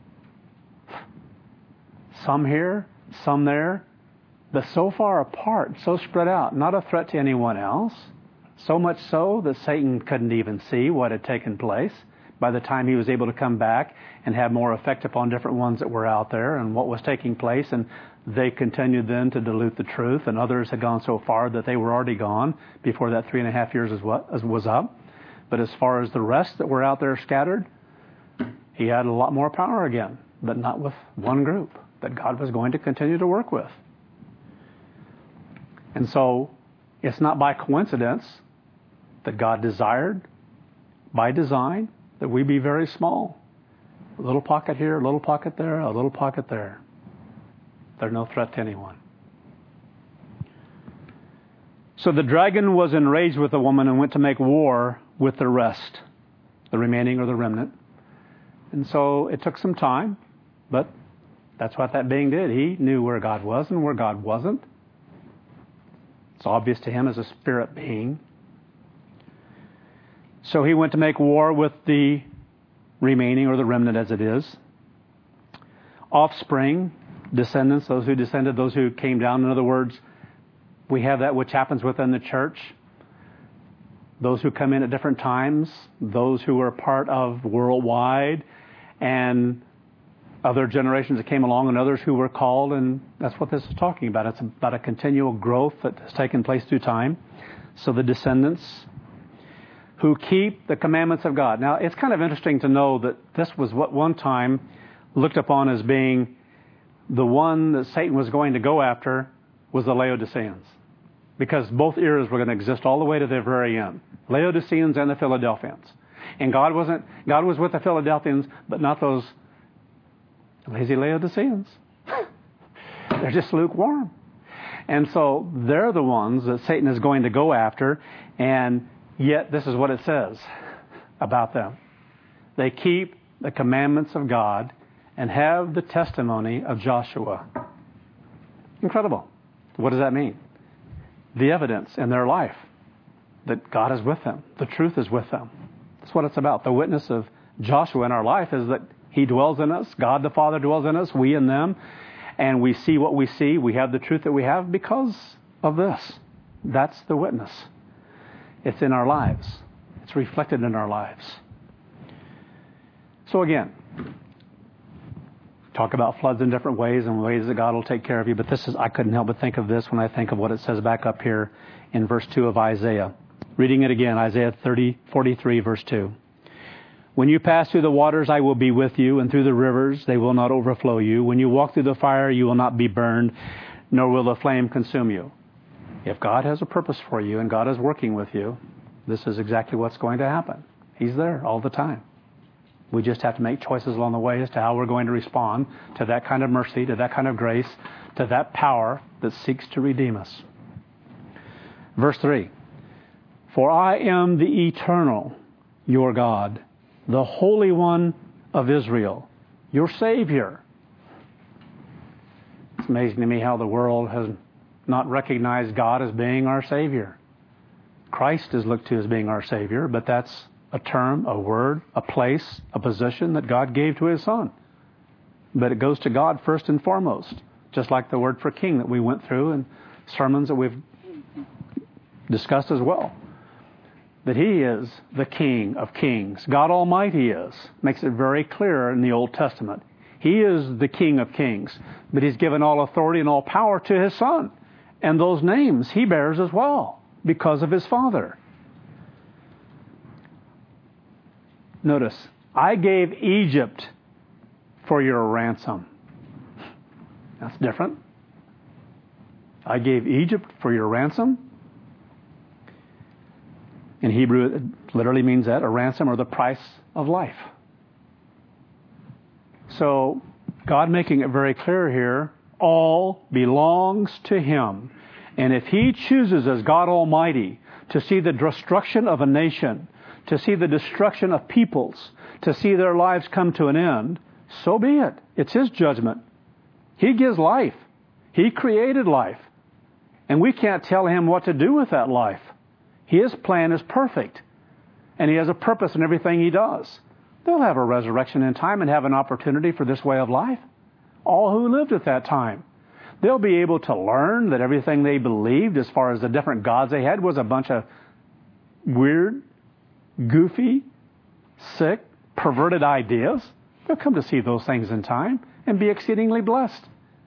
Some here, some there, but so far apart, so spread out, not a threat to anyone else. So much so that Satan couldn't even see what had taken place by the time he was able to come back and have more effect upon different ones that were out there and what was taking place. And they continued then to dilute the truth, and others had gone so far that they were already gone before that 3.5 years was up. But as far as the rest that were out there scattered, he had a lot more power again, but not with one group that God was going to continue to work with. And so it's not by coincidence that God desired, by design, that we be very small. A little pocket here, a little pocket there, a little pocket there. They're no threat to anyone. So the dragon was enraged with the woman and went to make war with the rest, the remaining or the remnant. And so it took some time, but that's what that being did. He knew where God was and where God wasn't. It's obvious to him as a spirit being. So he went to make war with the remaining or the remnant as it is. Offspring, descendants, those who descended, those who came down. In other words, we have that which happens within the church. Those who come in at different times, those who were part of worldwide, and other generations that came along and others who were called, and that's what this is talking about. It's about a continual growth that has taken place through time. So the descendants who keep the commandments of God. Now, it's kind of interesting to know that this was what one time looked upon as being the one that Satan was going to go after was the Laodiceans. Because both eras were going to exist all the way to their very end. Laodiceans and the Philadelphians. And God was with the Philadelphians, but not those lazy Laodiceans. They're just lukewarm. And so they're the ones that Satan is going to go after, and yet this is what it says about them. They keep the commandments of God and have the testimony of Joshua. Incredible. What does that mean? The evidence in their life that God is with them. The truth is with them. That's what it's about. The witness of Joshua in our life is that he dwells in us. God the Father dwells in us. We in them. And we see what we see. We have the truth that we have because of this. That's the witness. It's in our lives. It's reflected in our lives. So again, talk about floods in different ways and ways that God will take care of you. But I couldn't help but think of this when I think of what it says back up here in verse 2 of Isaiah. Reading it again, Isaiah 43, verse 2. When you pass through the waters, I will be with you, and through the rivers, they will not overflow you. When you walk through the fire, you will not be burned, nor will the flame consume you. If God has a purpose for you and God is working with you, this is exactly what's going to happen. He's there all the time. We just have to make choices along the way as to how we're going to respond to that kind of mercy, to that kind of grace, to that power that seeks to redeem us. Verse 3, for I am the eternal, your God, the Holy One of Israel, your Savior. It's amazing to me how the world has not recognized God as being our Savior. Christ is looked to as being our Savior, but that's a term, a word, a place, a position that God gave to His Son. But it goes to God first and foremost, just like the word for king that we went through and sermons that we've discussed as well. That He is the King of kings. God Almighty is. Makes it very clear in the Old Testament. He is the King of kings. But He's given all authority and all power to His Son. And those names He bears as well because of His Father. Notice, I gave Egypt for your ransom. That's different. I gave Egypt for your ransom. In Hebrew, it literally means that, a ransom or the price of life. So, God making it very clear here, all belongs to Him. And if He chooses as God Almighty to see the destruction of a nation, to see the destruction of peoples, to see their lives come to an end, so be it. It's His judgment. He gives life. He created life. And we can't tell Him what to do with that life. His plan is perfect. And He has a purpose in everything He does. They'll have a resurrection in time and have an opportunity for this way of life. All who lived at that time. They'll be able to learn that everything they believed as far as the different gods they had was a bunch of weird, goofy, sick, perverted ideas. They'll come to see those things in time and be exceedingly blessed.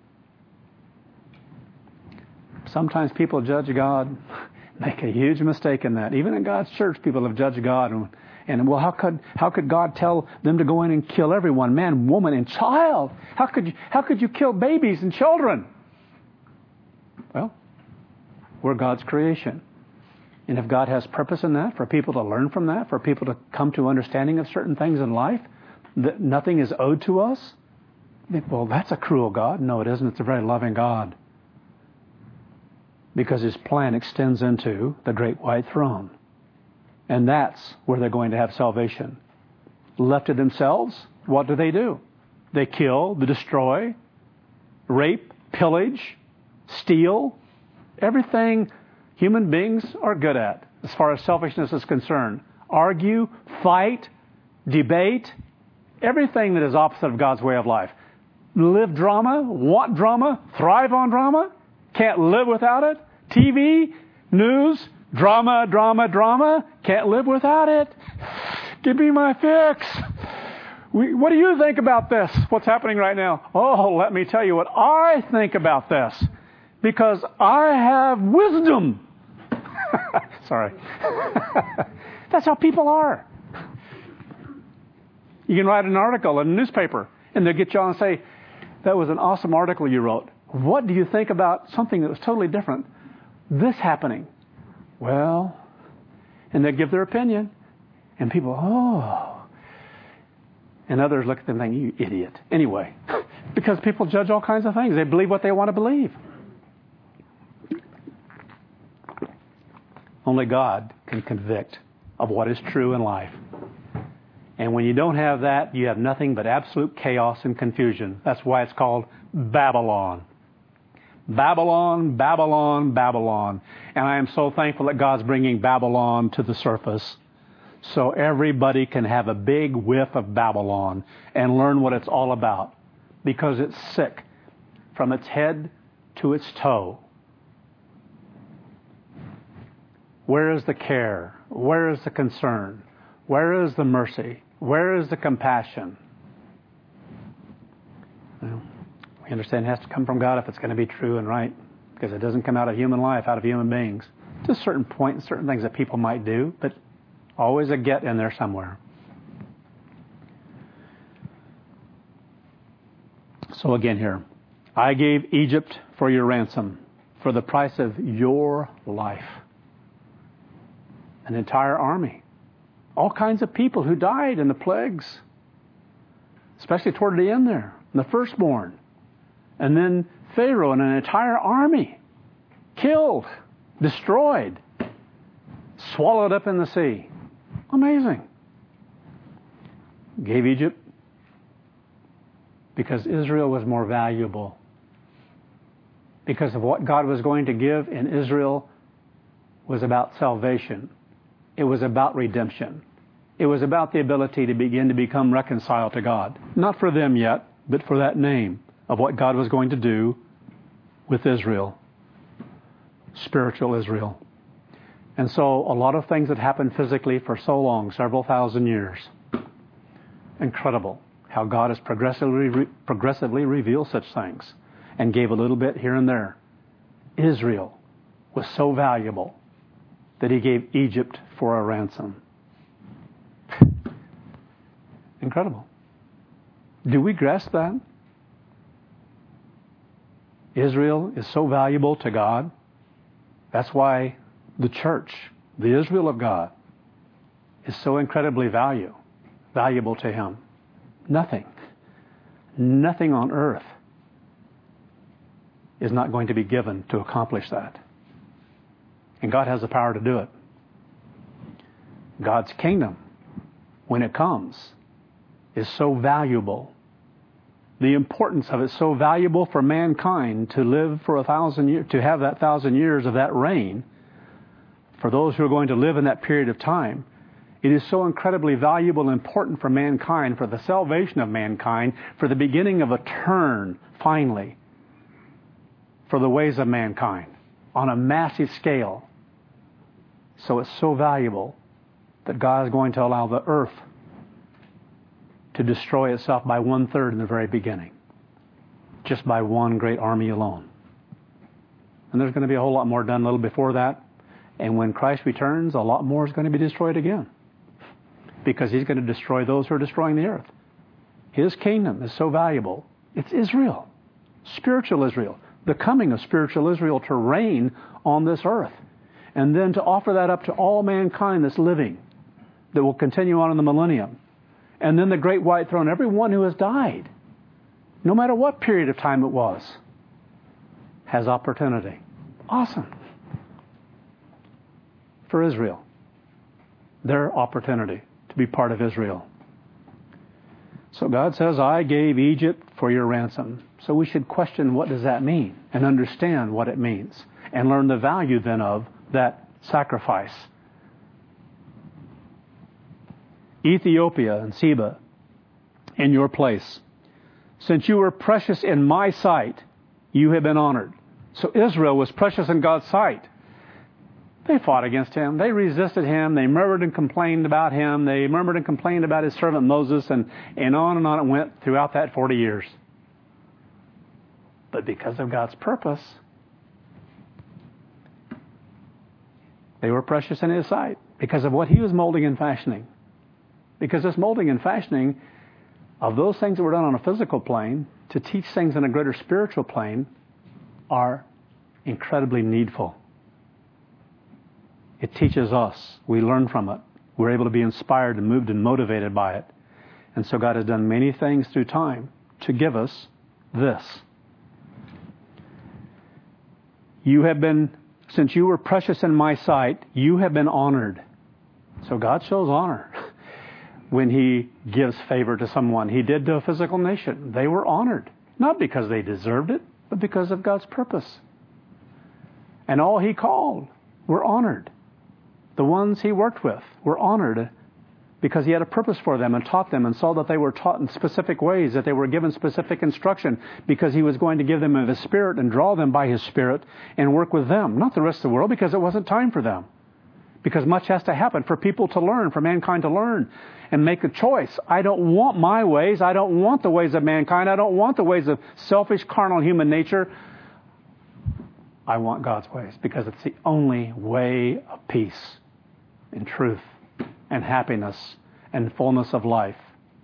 Sometimes people judge God, make a huge mistake in that. Even in God's church, people have judged God. And well, how could God tell them to go in and kill everyone, man, woman, and child? How could you kill babies and children? Well, we're God's creation. And if God has purpose in that, for people to learn from that, for people to come to understanding of certain things in life, that nothing is owed to us, well, that's a cruel God. No, it isn't. It's a very loving God. Because His plan extends into the great white throne. And that's where they're going to have salvation. Left to themselves, what do? They kill, they destroy, rape, pillage, steal, everything human beings are good at as far as selfishness is concerned. Argue, fight, debate, everything that is opposite of God's way of life. Live drama, want drama, thrive on drama, can't live without it. TV, news, drama, can't live without it. Give me my fix. What do you think about this? What's happening right now? Oh, let me tell you what I think about this. Because I have wisdom. Sorry. That's how people are. You can write an article in a newspaper, and they'll get you on and say, that was an awesome article you wrote. What do you think about something that was totally different? This happening. Well, and they give their opinion. And people, oh. And others look at them and think, you idiot. Anyway, because people judge all kinds of things. They believe what they want to believe. Only God can convict of what is true in life. And when you don't have that, you have nothing but absolute chaos and confusion. That's why it's called Babylon. Babylon, Babylon, Babylon. And I am so thankful that God's bringing Babylon to the surface so everybody can have a big whiff of Babylon and learn what it's all about. Because it's sick from its head to its toe. Where is the care? Where is the concern? Where is the mercy? Where is the compassion? Well, we understand it has to come from God if it's going to be true and right. Because it doesn't come out of human life, out of human beings. To a certain point, and certain things that people might do, but always a get in there somewhere. So again here, I gave Egypt for your ransom, for the price of your life. An entire army. All kinds of people who died in the plagues. Especially toward the end there. The firstborn. And then Pharaoh and an entire army. Killed. Destroyed. Swallowed up in the sea. Amazing. Gave Egypt because Israel was more valuable. Because of what God was going to give in Israel was about salvation. It was about redemption. It was about the ability to begin to become reconciled to God. Not for them yet, but for that name of what God was going to do with Israel. Spiritual Israel. And so a lot of things that happened physically for so long, several thousand years. Incredible how God has progressively revealed such things and gave a little bit here and there. Israel was so valuable that He gave Egypt for a ransom. Incredible. Do we grasp that? Israel is so valuable to God. That's why the church, the Israel of God, is so incredibly valuable to Him. Nothing on earth is not going to be given to accomplish that. And God has the power to do it. God's kingdom, when it comes, is so valuable. The importance of it is so valuable for mankind to live for 1,000 years, to have that 1,000 years of that reign. For those who are going to live in that period of time, it is so incredibly valuable and important for mankind, for the salvation of mankind, for the beginning of a turn, finally, for the ways of mankind on a massive scale. So it's so valuable that God is going to allow the earth to destroy itself by 1/3 in the very beginning, just by one great army alone. And there's going to be a whole lot more done a little before that. And when Christ returns, a lot more is going to be destroyed again, because He's going to destroy those who are destroying the earth. His kingdom is so valuable. It's Israel, spiritual Israel, the coming of spiritual Israel to reign on this earth. And then to offer that up to all mankind that's living, that will continue on in the millennium. And then the great white throne, everyone who has died, no matter what period of time it was, has opportunity. Awesome. For Israel. Their opportunity to be part of Israel. So God says, I gave Egypt for your ransom. So we should question, what does that mean? And understand what it means. And learn the value then of that sacrifice. Ethiopia and Seba, in your place. Since you were precious in my sight, you have been honored. So Israel was precious in God's sight. They fought against Him. They resisted Him. They murmured and complained about Him. They murmured and complained about His servant Moses, and on it went throughout that 40 years. But because of God's purpose, they were precious in His sight because of what He was molding and fashioning. Because this molding and fashioning of those things that were done on a physical plane to teach things in a greater spiritual plane are incredibly needful. It teaches us. We learn from it. We're able to be inspired and moved and motivated by it. And so God has done many things through time to give us this. You have been, since you were precious in my sight, you have been honored. So God shows honor when He gives favor to someone. He did to a physical nation. They were honored. Not because they deserved it, but because of God's purpose. And all He called were honored. The ones He worked with were honored because He had a purpose for them and taught them and saw that they were taught in specific ways, that they were given specific instruction because He was going to give them of His Spirit and draw them by His Spirit and work with them. Not the rest of the world, because it wasn't time for them. Because much has to happen for people to learn, for mankind to learn and make a choice. I don't want my ways. I don't want the ways of mankind. I don't want the ways of selfish, carnal human nature. I want God's ways because it's the only way of peace and truth and happiness and fullness of life.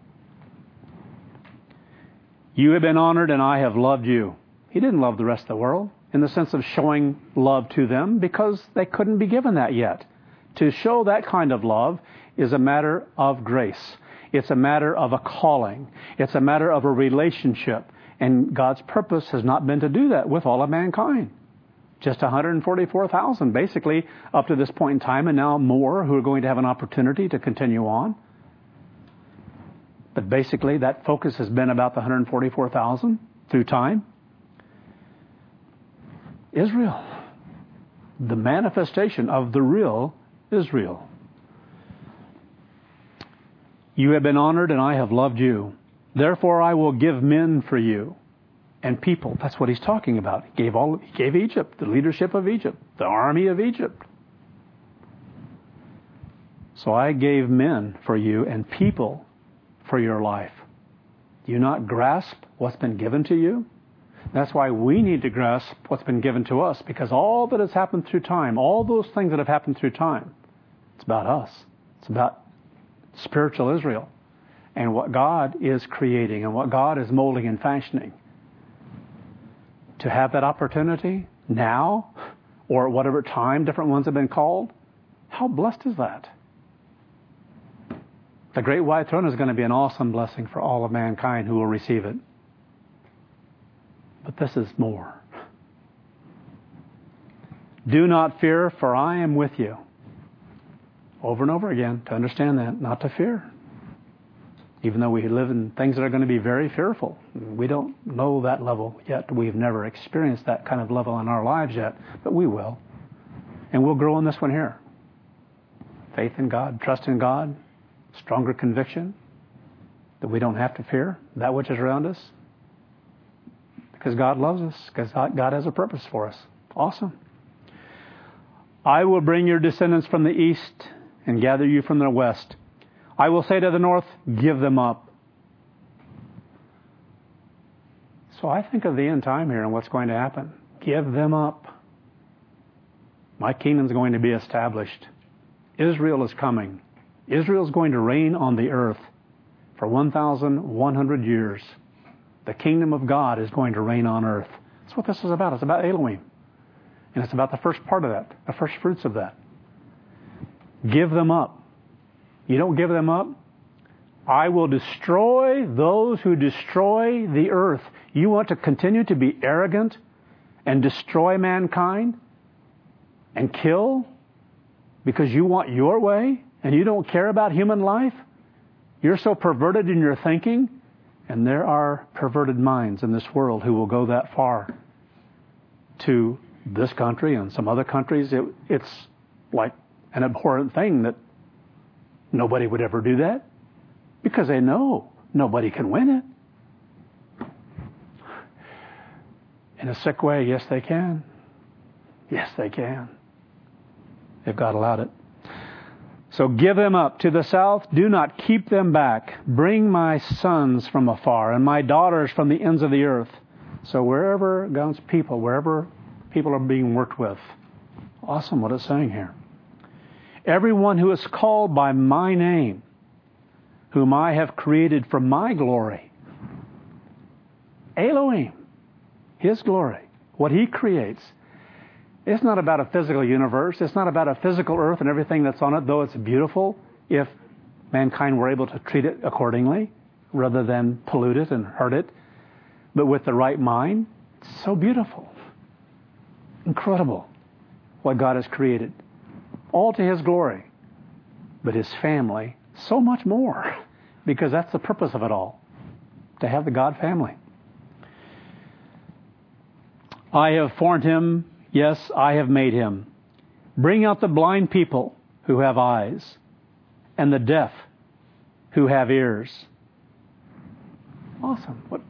You have been honored and I have loved you. He didn't love the rest of the world in the sense of showing love to them because they couldn't be given that yet. To show that kind of love is a matter of grace. It's a matter of a calling. It's a matter of a relationship. And God's purpose has not been to do that with all of mankind. Just 144,000 basically up to this point in time, and now more who are going to have an opportunity to continue on. But basically that focus has been about the 144,000 through time. Israel, the manifestation of the real Israel. You have been honored and I have loved you. Therefore I will give men for you and people. That's what he's talking about. He gave Egypt, the leadership of Egypt, the army of Egypt. So I gave men for you and people for your life. Do you not grasp what's been given to you? That's why we need to grasp what's been given to us, because all that has happened through time, all those things that have happened through time, it's about us. It's about spiritual Israel and what God is creating and what God is molding and fashioning. To have that opportunity now, or at whatever time different ones have been called, how blessed is that? The great white throne is going to be an awesome blessing for all of mankind who will receive it. But this is more. Do not fear, for I am with you. Over and over again, to understand that, not to fear. Even though we live in things that are going to be very fearful. We don't know that level yet. We've never experienced that kind of level in our lives yet, but we will. And we'll grow in this one here. Faith in God, trust in God, stronger conviction that we don't have to fear that which is around us. Because God loves us, because God has a purpose for us. Awesome. I will bring your descendants from the east and gather you from the west. I will say to the north, give them up. So I think of the end time here and what's going to happen. Give them up. My kingdom's going to be established. Israel is coming. Israel is going to reign on the earth for 1,100 years. The kingdom of God is going to reign on earth. That's what this is about. It's about Elohim. And it's about the first part of that, the first fruits of that. Give them up. You don't give them up, I will destroy those who destroy the earth. You want to continue to be arrogant and destroy mankind and kill because you want your way and you don't care about human life? You're so perverted in your thinking, and there are perverted minds in this world who will go that far to this country and some other countries. It's like an abhorrent thing that nobody would ever do that because they know nobody can win it. In a sick way, yes, they can. Yes, they can. If God allowed it. So give them up to the south. Do not keep them back. Bring my sons from afar and my daughters from the ends of the earth. So wherever God's people, wherever people are being worked with. Awesome what it's saying here. Everyone who is called by my name, whom I have created for my glory. Elohim, His glory, what He creates. It's not about a physical universe. It's not about a physical earth and everything that's on it, though it's beautiful if mankind were able to treat it accordingly rather than pollute it and hurt it. But with the right mind, it's so beautiful. Incredible what God has created. All to His glory. But His family, so much more. Because that's the purpose of it all. To have the God family. I have formed him. Yes, I have made him. Bring out the blind people who have eyes. And the deaf who have ears. Awesome. What?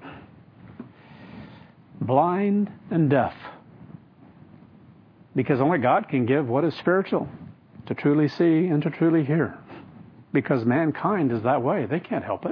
Blind and deaf. Because only God can give what is spiritual. To truly see and to truly hear. Because mankind is that way. They can't help it.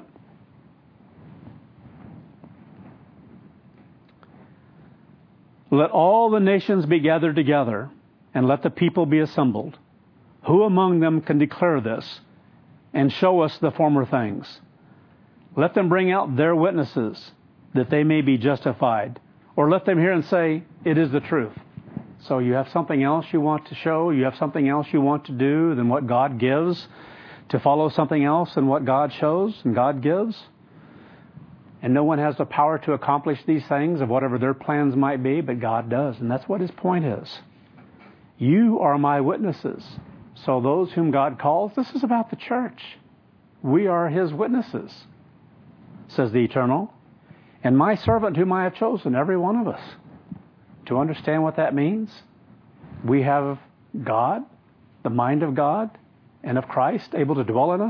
Let all the nations be gathered together, and let the people be assembled. Who among them can declare this, and show us the former things? Let them bring out their witnesses, that they may be justified. Or let them hear and say, it is the truth. So you have something else you want to show, you have something else you want to do than what God gives, to follow something else than what God shows and God gives. And no one has the power to accomplish these things of whatever their plans might be, but God does. And that's what his point is. You are my witnesses. So those whom God calls, this is about the church. We are his witnesses, says the Eternal. And my servant whom I have chosen, every one of us. To understand what that means, we have God, the mind of God, and of Christ able to dwell in us.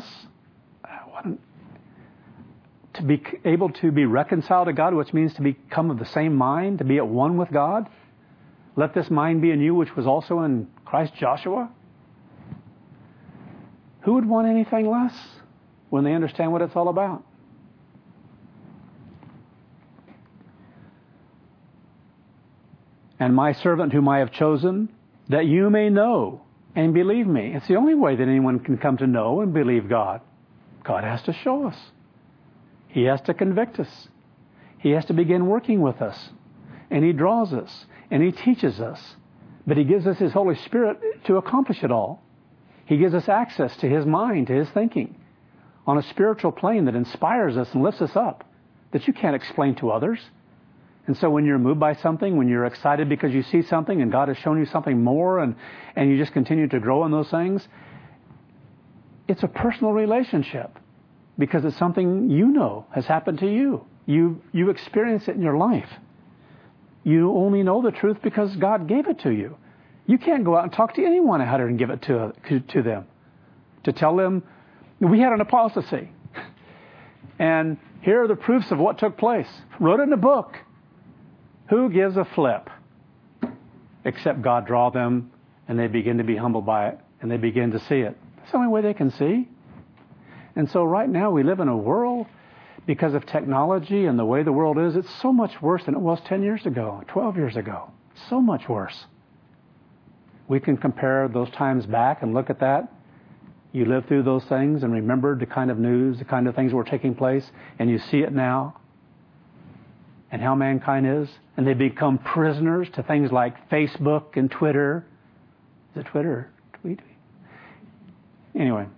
To be able to be reconciled to God, which means to become of the same mind, to be at one with God. Let this mind be in you, which was also in Christ Joshua. Who would want anything less when they understand what it's all about? And my servant whom I have chosen, that you may know and believe me. It's the only way that anyone can come to know and believe God. God has to show us. He has to convict us. He has to begin working with us. And he draws us. And he teaches us. But he gives us his Holy Spirit to accomplish it all. He gives us access to his mind, to his thinking, on a spiritual plane that inspires us and lifts us up, that you can't explain to others. And so when you're moved by something, when you're excited because you see something and God has shown you something more, and you just continue to grow in those things, it's a personal relationship. Because it's something you know has happened to you. You experience it in your life. You only know the truth because God gave it to you. You can't go out and talk to anyone about it and give it to them. To tell them, we had an apostasy. And here are the proofs of what took place. Wrote it in a book. Who gives a flip? Except God draw them and they begin to be humbled by it. And they begin to see it. That's the only way they can see. And so right now we live in a world, because of technology and the way the world is, it's so much worse than it was 10 years ago, 12 years ago. So much worse. We can compare those times back and look at that. You lived through those things and remembered the kind of news, the kind of things that were taking place, and you see it now. And how mankind is. And they become prisoners to things like Facebook and Twitter. Is it Twitter? Tweet? Anyway.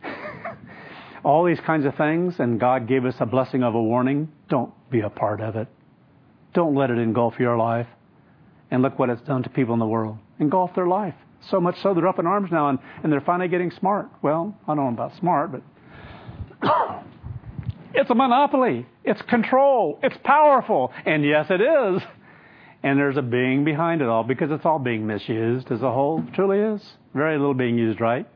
All these kinds of things, and God gave us a blessing of a warning. Don't be a part of it. Don't let it engulf your life. And look what it's done to people in the world. Engulf their life. So much so they're up in arms now, and they're finally getting smart. Well, I don't know about smart, but it's a monopoly. It's control. It's powerful. And yes, it is. And there's a being behind it all, because it's all being misused as a whole. It truly is. Very little being used right.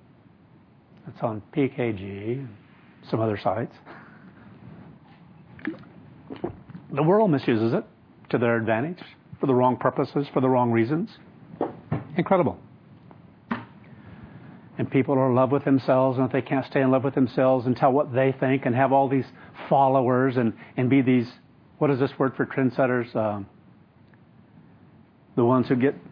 It's on PKG and some other sites. The world misuses it to their advantage, for the wrong purposes, for the wrong reasons. Incredible. And people are in love with themselves, and if they can't stay in love with themselves and tell what they think and have all these followers and be these, what is this word for trendsetters? The ones who get...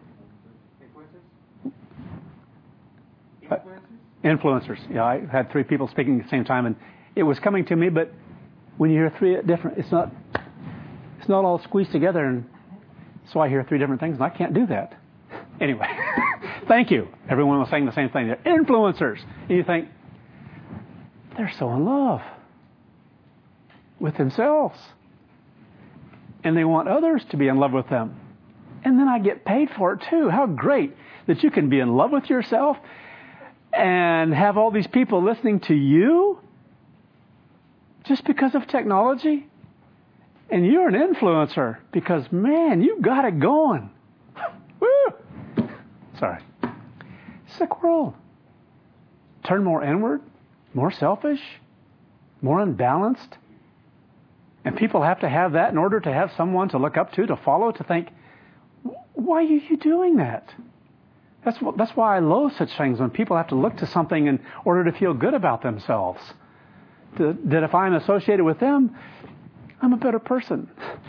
Influencers. Yeah, I had 3 people speaking at the same time, and it was coming to me. But when you hear 3 different, it's not all squeezed together, and so I hear 3 different things, and I can't do that. Anyway, thank you. Everyone was saying the same thing. They're influencers, and you think they're so in love with themselves, and they want others to be in love with them, and then I get paid for it too. How great that you can be in love with yourself and have all these people listening to you just because of technology. And you're an influencer because, man, you got it going. Woo! Sorry. Sick world. Turn more inward, more selfish, more unbalanced. And people have to have that in order to have someone to look up to follow, to think, why are you doing that? That's why I loathe such things, when people have to look to something in order to feel good about themselves. That if I'm associated with them, I'm a better person.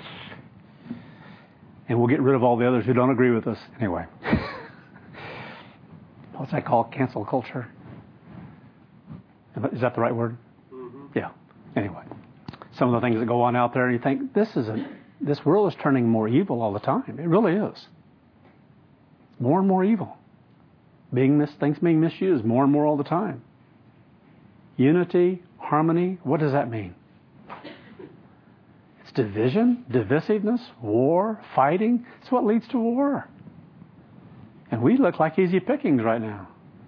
And we'll get rid of all the others who don't agree with us. Anyway. What's that called? Cancel culture? Is that the right word? Mm-hmm. Yeah. Anyway. Some of the things that go on out there, and you think, this world is turning more evil all the time. It really is. more and more evil. Things being misused more and more all the time. Unity, harmony, what does that mean? It's division, divisiveness, war, fighting. It's what leads to war. And we look like easy pickings right now.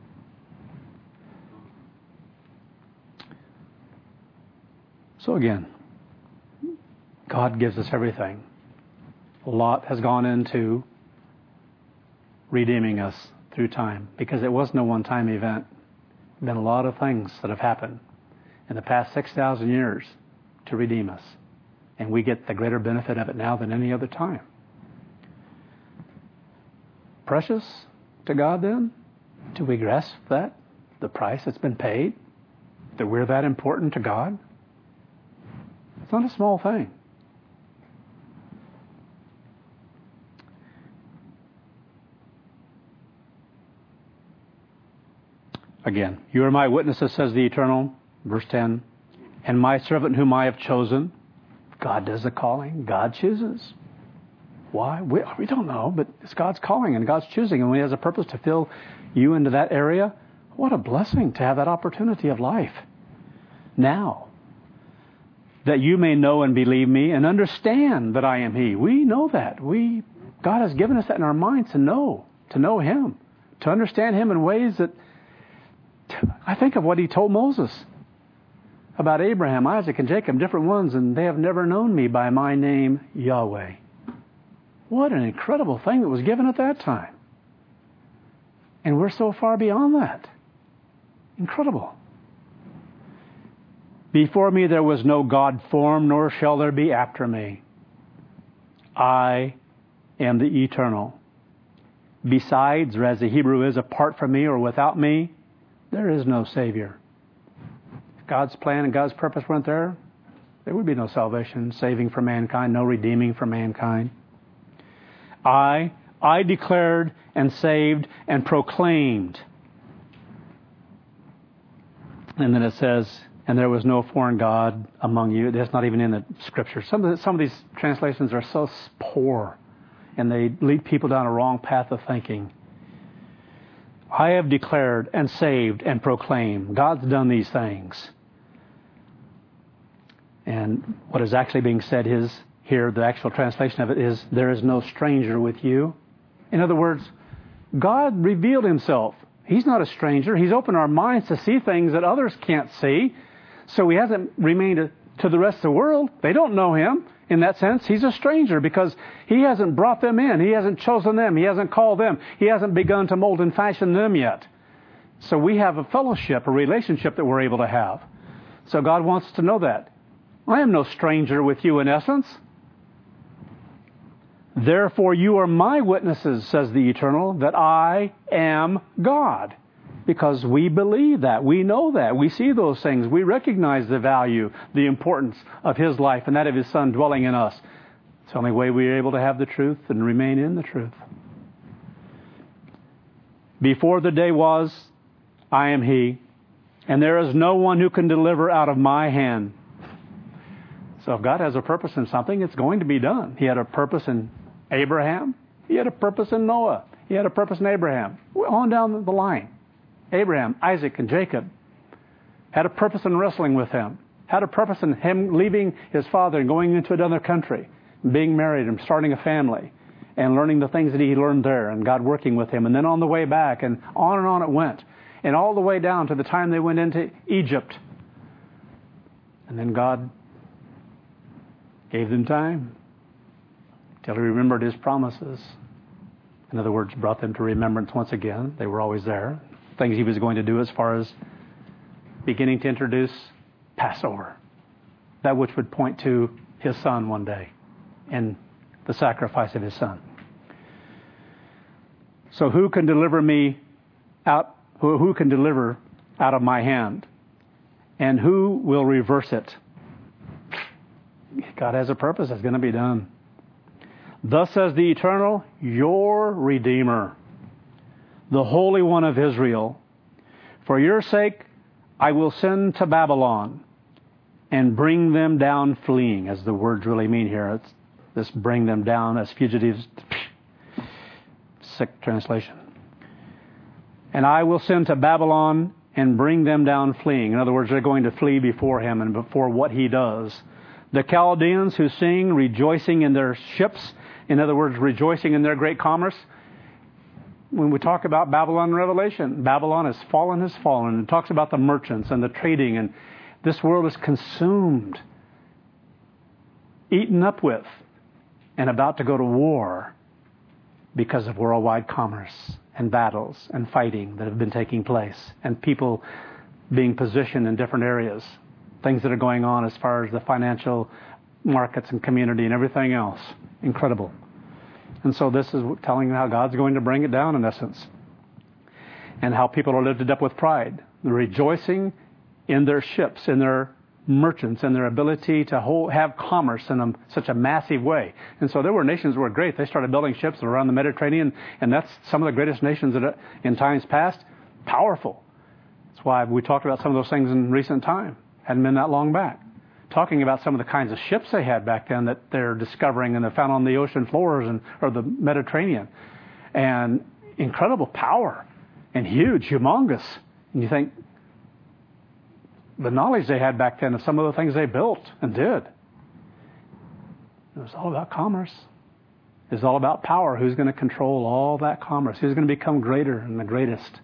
So again, God gives us everything. A lot has gone into redeeming us through time, because it was no one-time event. There have been a lot of things that have happened in the past 6,000 years to redeem us. And we get the greater benefit of it now than any other time. Precious to God then? Do we grasp that? The price that's been paid? That we're that important to God? It's not a small thing. Again, you are my witnesses, says the Eternal, verse 10, and my servant whom I have chosen. God does the calling. God chooses. Why? We don't know, but it's God's calling and God's choosing. And when He has a purpose to fill you into that area, what a blessing to have that opportunity of life. Now, that you may know and believe me and understand that I am He. We know that. God has given us that in our minds to know Him, to understand Him in ways that I think of what He told Moses about Abraham, Isaac, and Jacob, different ones, and they have never known me by my name, Yahweh. What an incredible thing that was given at that time. And we're so far beyond that. Incredible. Before me there was no God formed, nor shall there be after me. I am the Eternal. Besides, or as the Hebrew is, apart from me or without me, there is no Savior. If God's plan and God's purpose weren't there, there would be no salvation, saving for mankind, no redeeming for mankind. I declared and saved and proclaimed. And then it says, and there was no foreign God among you. That's not even in the Scripture. Some of these translations are so poor, and they lead people down a wrong path of thinking. I have declared and saved and proclaimed. God's done these things. And what is actually being said is, here, the actual translation of it is, there is no stranger with you. In other words, God revealed Himself. He's not a stranger. He's opened our minds to see things that others can't see. So He hasn't remained to the rest of the world. They don't know Him. In that sense, He's a stranger because He hasn't brought them in. He hasn't chosen them. He hasn't called them. He hasn't begun to mold and fashion them yet. So we have a fellowship, a relationship that we're able to have. So God wants to know that. I am no stranger with you in essence. Therefore you are my witnesses, says the Eternal, that I am God. Because we believe that. We know that. We see those things. We recognize the value, the importance of His life and that of His Son dwelling in us. It's the only way we are able to have the truth and remain in the truth. Before the day was, I am He, and there is no one who can deliver out of my hand. So if God has a purpose in something, it's going to be done. He had a purpose in Abraham. He had a purpose in Noah. He had a purpose in Abraham. On down the line. Abraham, Isaac, and Jacob had a purpose in wrestling with Him. Had a purpose in him leaving his father and going into another country, being married and starting a family, and learning the things that he learned there, and God working with him. And then on the way back, and on it went. And all the way down to the time they went into Egypt. And then God gave them time till He remembered His promises. In other words, brought them to remembrance once again. They were always there. Things He was going to do as far as beginning to introduce Passover. That which would point to His Son one day and the sacrifice of His Son. So who can deliver me out? Who can deliver out of my hand? And who will reverse it? God has a purpose that's going to be done. Thus says the Eternal, your Redeemer, the Holy One of Israel. For your sake, I will send to Babylon and bring them down fleeing, as the words really mean here. It's this bring them down as fugitives, sick translation. And I will send to Babylon and bring them down fleeing. In other words, they're going to flee before him and before what he does. The Chaldeans who sing, rejoicing in their ships. In other words, rejoicing in their great commerce. When we talk about Babylon in Revelation, Babylon has fallen. It talks about the merchants and the trading, and this world is consumed, eaten up with, and about to go to war because of worldwide commerce and battles and fighting that have been taking place and people being positioned in different areas, things that are going on as far as the financial markets and community and everything else. Incredible. And so this is telling how God's going to bring it down, in essence. And how people are lifted up with pride. They're rejoicing in their ships, in their merchants, and their ability to have commerce in such a massive way. And so there were nations that were great. They started building ships around the Mediterranean, and that's some of the greatest nations that in times past. Powerful. That's why we talked about some of those things in recent time. Hadn't been that long back. Talking about some of the kinds of ships they had back then that they're discovering and they're found on the ocean floors or the Mediterranean. And incredible power and huge, humongous. And you think the knowledge they had back then of some of the things they built and did. It was all about commerce. It was all about power. Who's going to control all that commerce? Who's going to become greater and the greatest?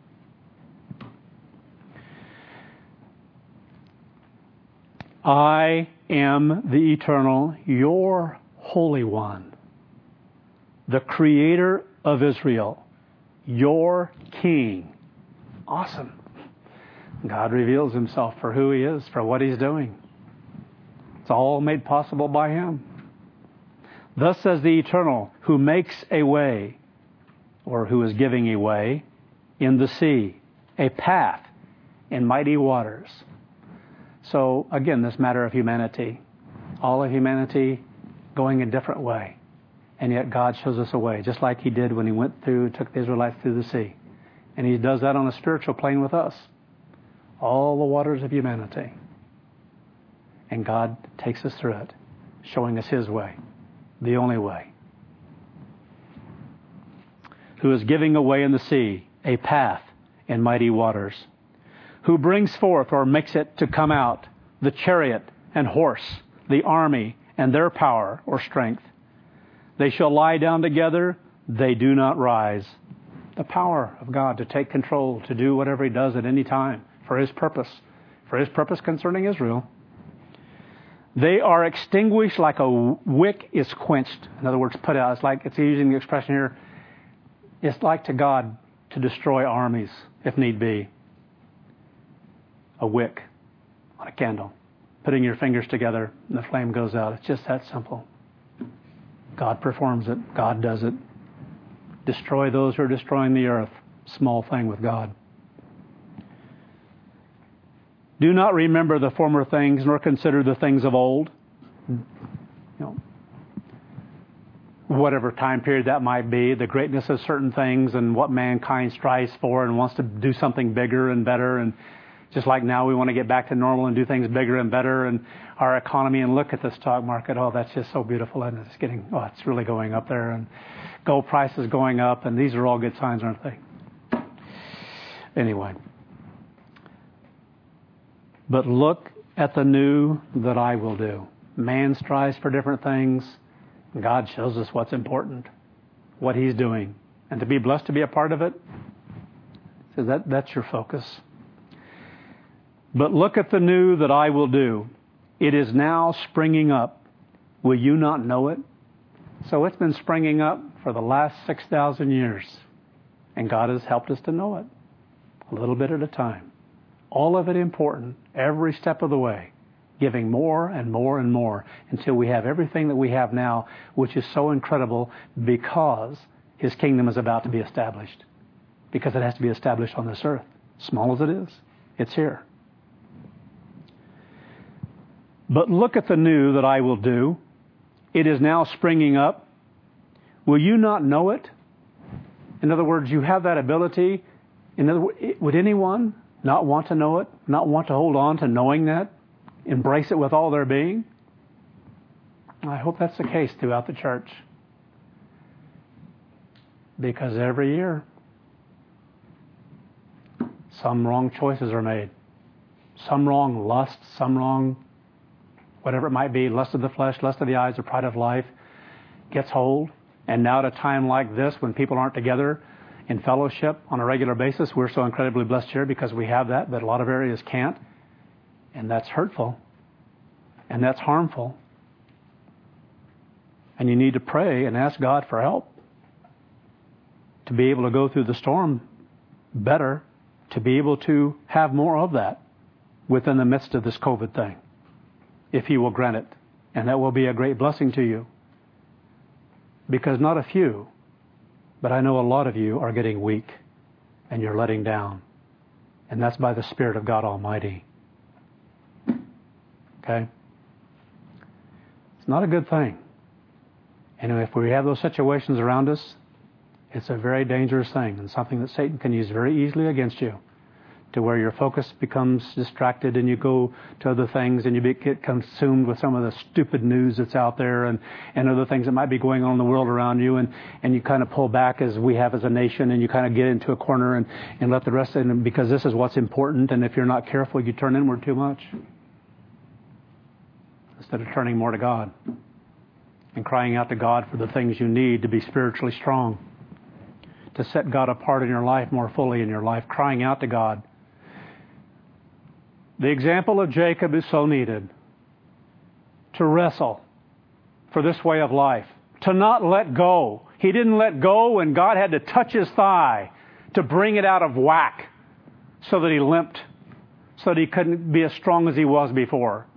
I am the Eternal, your Holy One, the Creator of Israel, your King. Awesome. God reveals himself for who he is, for what he's doing. It's all made possible by him. Thus says the Eternal, who makes a way, or who is giving a way, in the sea, a path in mighty waters. So, again, this matter of humanity. All of humanity going a different way. And yet God shows us a way, just like he did when he took the Israelites through the sea. And he does that on a spiritual plane with us. All the waters of humanity. And God takes us through it, showing us his way, the only way. Who is giving a way in the sea, a path in mighty waters. Who brings forth or makes it to come out the chariot and horse, the army and their power or strength. They shall lie down together, they do not rise. The power of God to take control, to do whatever he does at any time for his purpose concerning Israel. They are extinguished like a wick is quenched. In other words, put out. It's using the expression here. It's like to God to destroy armies if need be. A wick on a candle. Putting your fingers together and the flame goes out. It's just that simple. God performs it. God does it. Destroy those who are destroying the earth. Small thing with God. Do not remember the former things, nor consider the things of old. Whatever time period that might be, the greatness of certain things and what mankind strives for and wants to do something bigger and better. And just like now we want to get back to normal and do things bigger and better. And our economy, and look at the stock market. Oh, that's just so beautiful. And it's really going up there. And gold prices going up. And these are all good signs, aren't they? Anyway. But look at the new that I will do. Man strives for different things. God shows us what's important, what he's doing. And to be blessed to be a part of it, so that's your focus. But look at the new that I will do. It is now springing up. Will you not know it? So it's been springing up for the last 6,000 years. And God has helped us to know it, a little bit at a time. All of it important, every step of the way, giving more and more and more until we have everything that we have now, which is so incredible because his kingdom is about to be established. Because it has to be established on this earth. Small as it is, it's here. But look at the new that I will do. It is now springing up. Will you not know it? In other words, you have that ability. In other words, would anyone not want to know it? Not want to hold on to knowing that? Embrace it with all their being? I hope that's the case throughout the church. Because every year, some wrong choices are made. Some wrong lust, some wrong, whatever it might be, lust of the flesh, lust of the eyes, or pride of life gets hold. And now at a time like this, when people aren't together in fellowship on a regular basis, we're so incredibly blessed here because we have that, but a lot of areas can't. And that's hurtful. And that's harmful. And you need to pray and ask God for help to be able to go through the storm better, to be able to have more of that within the midst of this COVID thing, if He will grant it. And that will be a great blessing to you. Because not a few, but I know a lot of you are getting weak and you're letting down. And that's by the Spirit of God Almighty. Okay? It's not a good thing. And if we have those situations around us, it's a very dangerous thing and something that Satan can use very easily against you, to where your focus becomes distracted and you go to other things and you get consumed with some of the stupid news that's out there and other things that might be going on in the world around you, and you kind of pull back as we have as a nation, and you kind of get into a corner and let the rest in, because this is what's important, and if you're not careful, you turn inward too much instead of turning more to God and crying out to God for the things you need to be spiritually strong, to set God apart in your life more fully in your life, crying out to God. The example of Jacob is so needed. To wrestle for this way of life. To not let go. He didn't let go, and God had to touch his thigh to bring it out of whack so that he limped, so that he couldn't be as strong as he was before.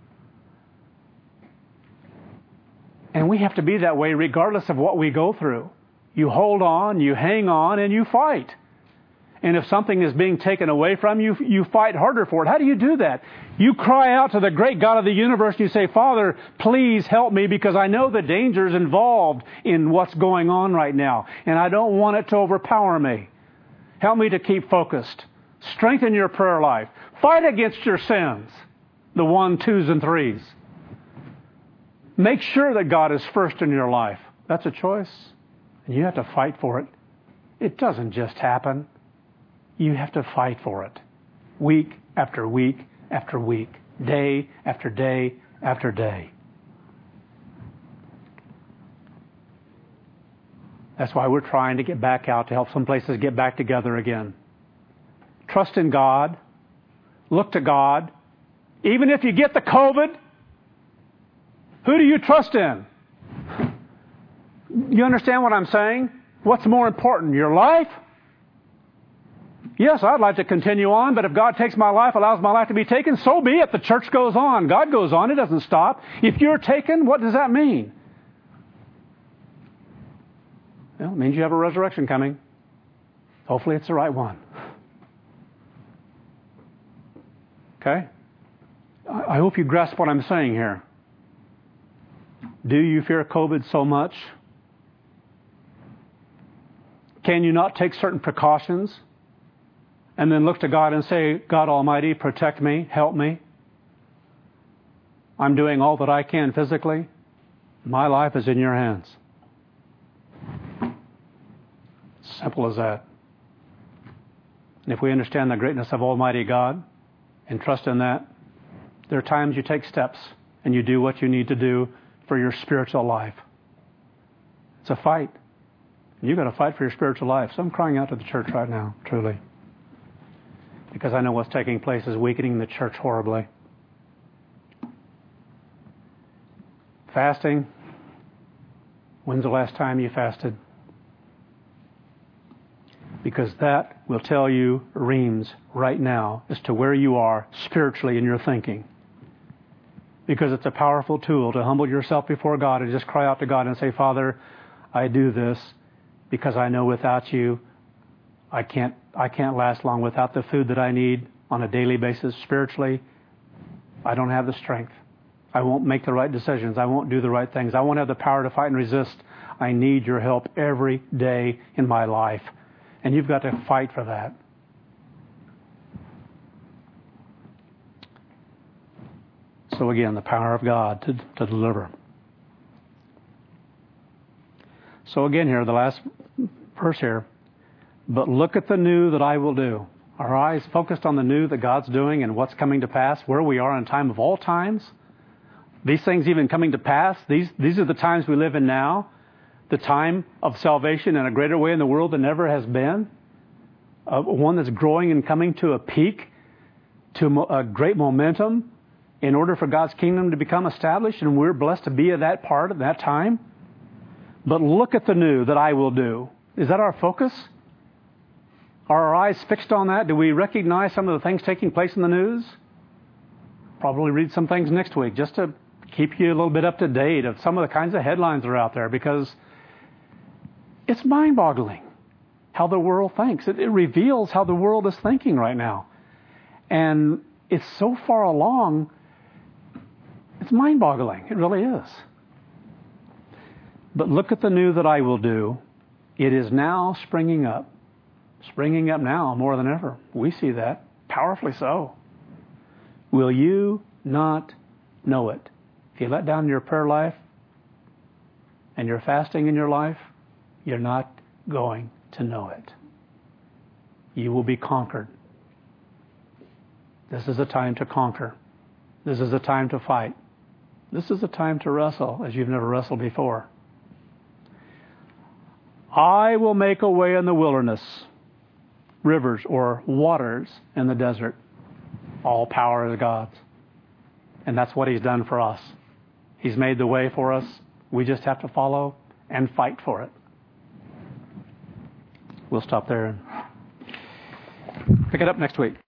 And we have to be that way regardless of what we go through. You hold on, you hang on, and you fight. And if something is being taken away from you, you fight harder for it. How do you do that? You cry out to the great God of the universe and you say, Father, please help me, because I know the dangers involved in what's going on right now, and I don't want it to overpower me. Help me to keep focused. Strengthen your prayer life. Fight against your sins, the 1, 2s, and 3s. Make sure that God is first in your life. That's a choice, and you have to fight for it. It doesn't just happen. You have to fight for it. Week after week after week. Day after day after day. That's why we're trying to get back out to help some places get back together again. Trust in God. Look to God. Even if you get the COVID, who do you trust in? You understand what I'm saying? What's more important, your life? Yes, I'd like to continue on, but if God takes my life, allows my life to be taken, so be it. The church goes on. God goes on. It doesn't stop. If you're taken, what does that mean? Well, it means you have a resurrection coming. Hopefully it's the right one. Okay? I hope you grasp what I'm saying here. Do you fear COVID so much? Can you not take certain precautions and then look to God and say, God Almighty, protect me, help me? I'm doing all that I can physically. My life is in your hands. Simple as that. And if we understand the greatness of Almighty God and trust in that, there are times you take steps and you do what you need to do for your spiritual life. It's a fight. You've got to fight for your spiritual life. So I'm crying out to the church right now, truly. Because I know what's taking place is weakening the church horribly. Fasting. When's the last time you fasted? Because that will tell you reams right now as to where you are spiritually in your thinking. Because it's a powerful tool to humble yourself before God and just cry out to God and say, Father, I do this because I know without you, I can't last long without the food that I need on a daily basis spiritually. I don't have the strength. I won't make the right decisions. I won't do the right things. I won't have the power to fight and resist. I need your help every day in my life. And you've got to fight for that. So again, the power of God to deliver. So again here, the last verse here. But look at the new that I will do. Our eyes focused on the new that God's doing and what's coming to pass, where we are in time of all times. These things even coming to pass, these are the times we live in now. The time of salvation in a greater way in the world than ever has been. One that's growing and coming to a peak, to a great momentum in order for God's kingdom to become established. And we're blessed to be at that part of that time. But look at the new that I will do. Is that our focus? Are our eyes fixed on that? Do we recognize some of the things taking place in the news? Probably read some things next week just to keep you a little bit up to date of some of the kinds of headlines that are out there, because it's mind-boggling how the world thinks. It reveals how the world is thinking right now. And it's so far along, it's mind-boggling. It really is. But look at the new that I will do. It is now springing up. Springing up now more than ever. We see that, powerfully so. Will you not know it? If you let down your prayer life and your fasting in your life, you're not going to know it. You will be conquered. This is a time to conquer. This is a time to fight. This is a time to wrestle as you've never wrestled before. I will make a way in the wilderness, rivers or waters in the desert. All power is God's. And that's what He's done for us. He's made the way for us. We just have to follow and fight for it. We'll stop there and pick it up next week.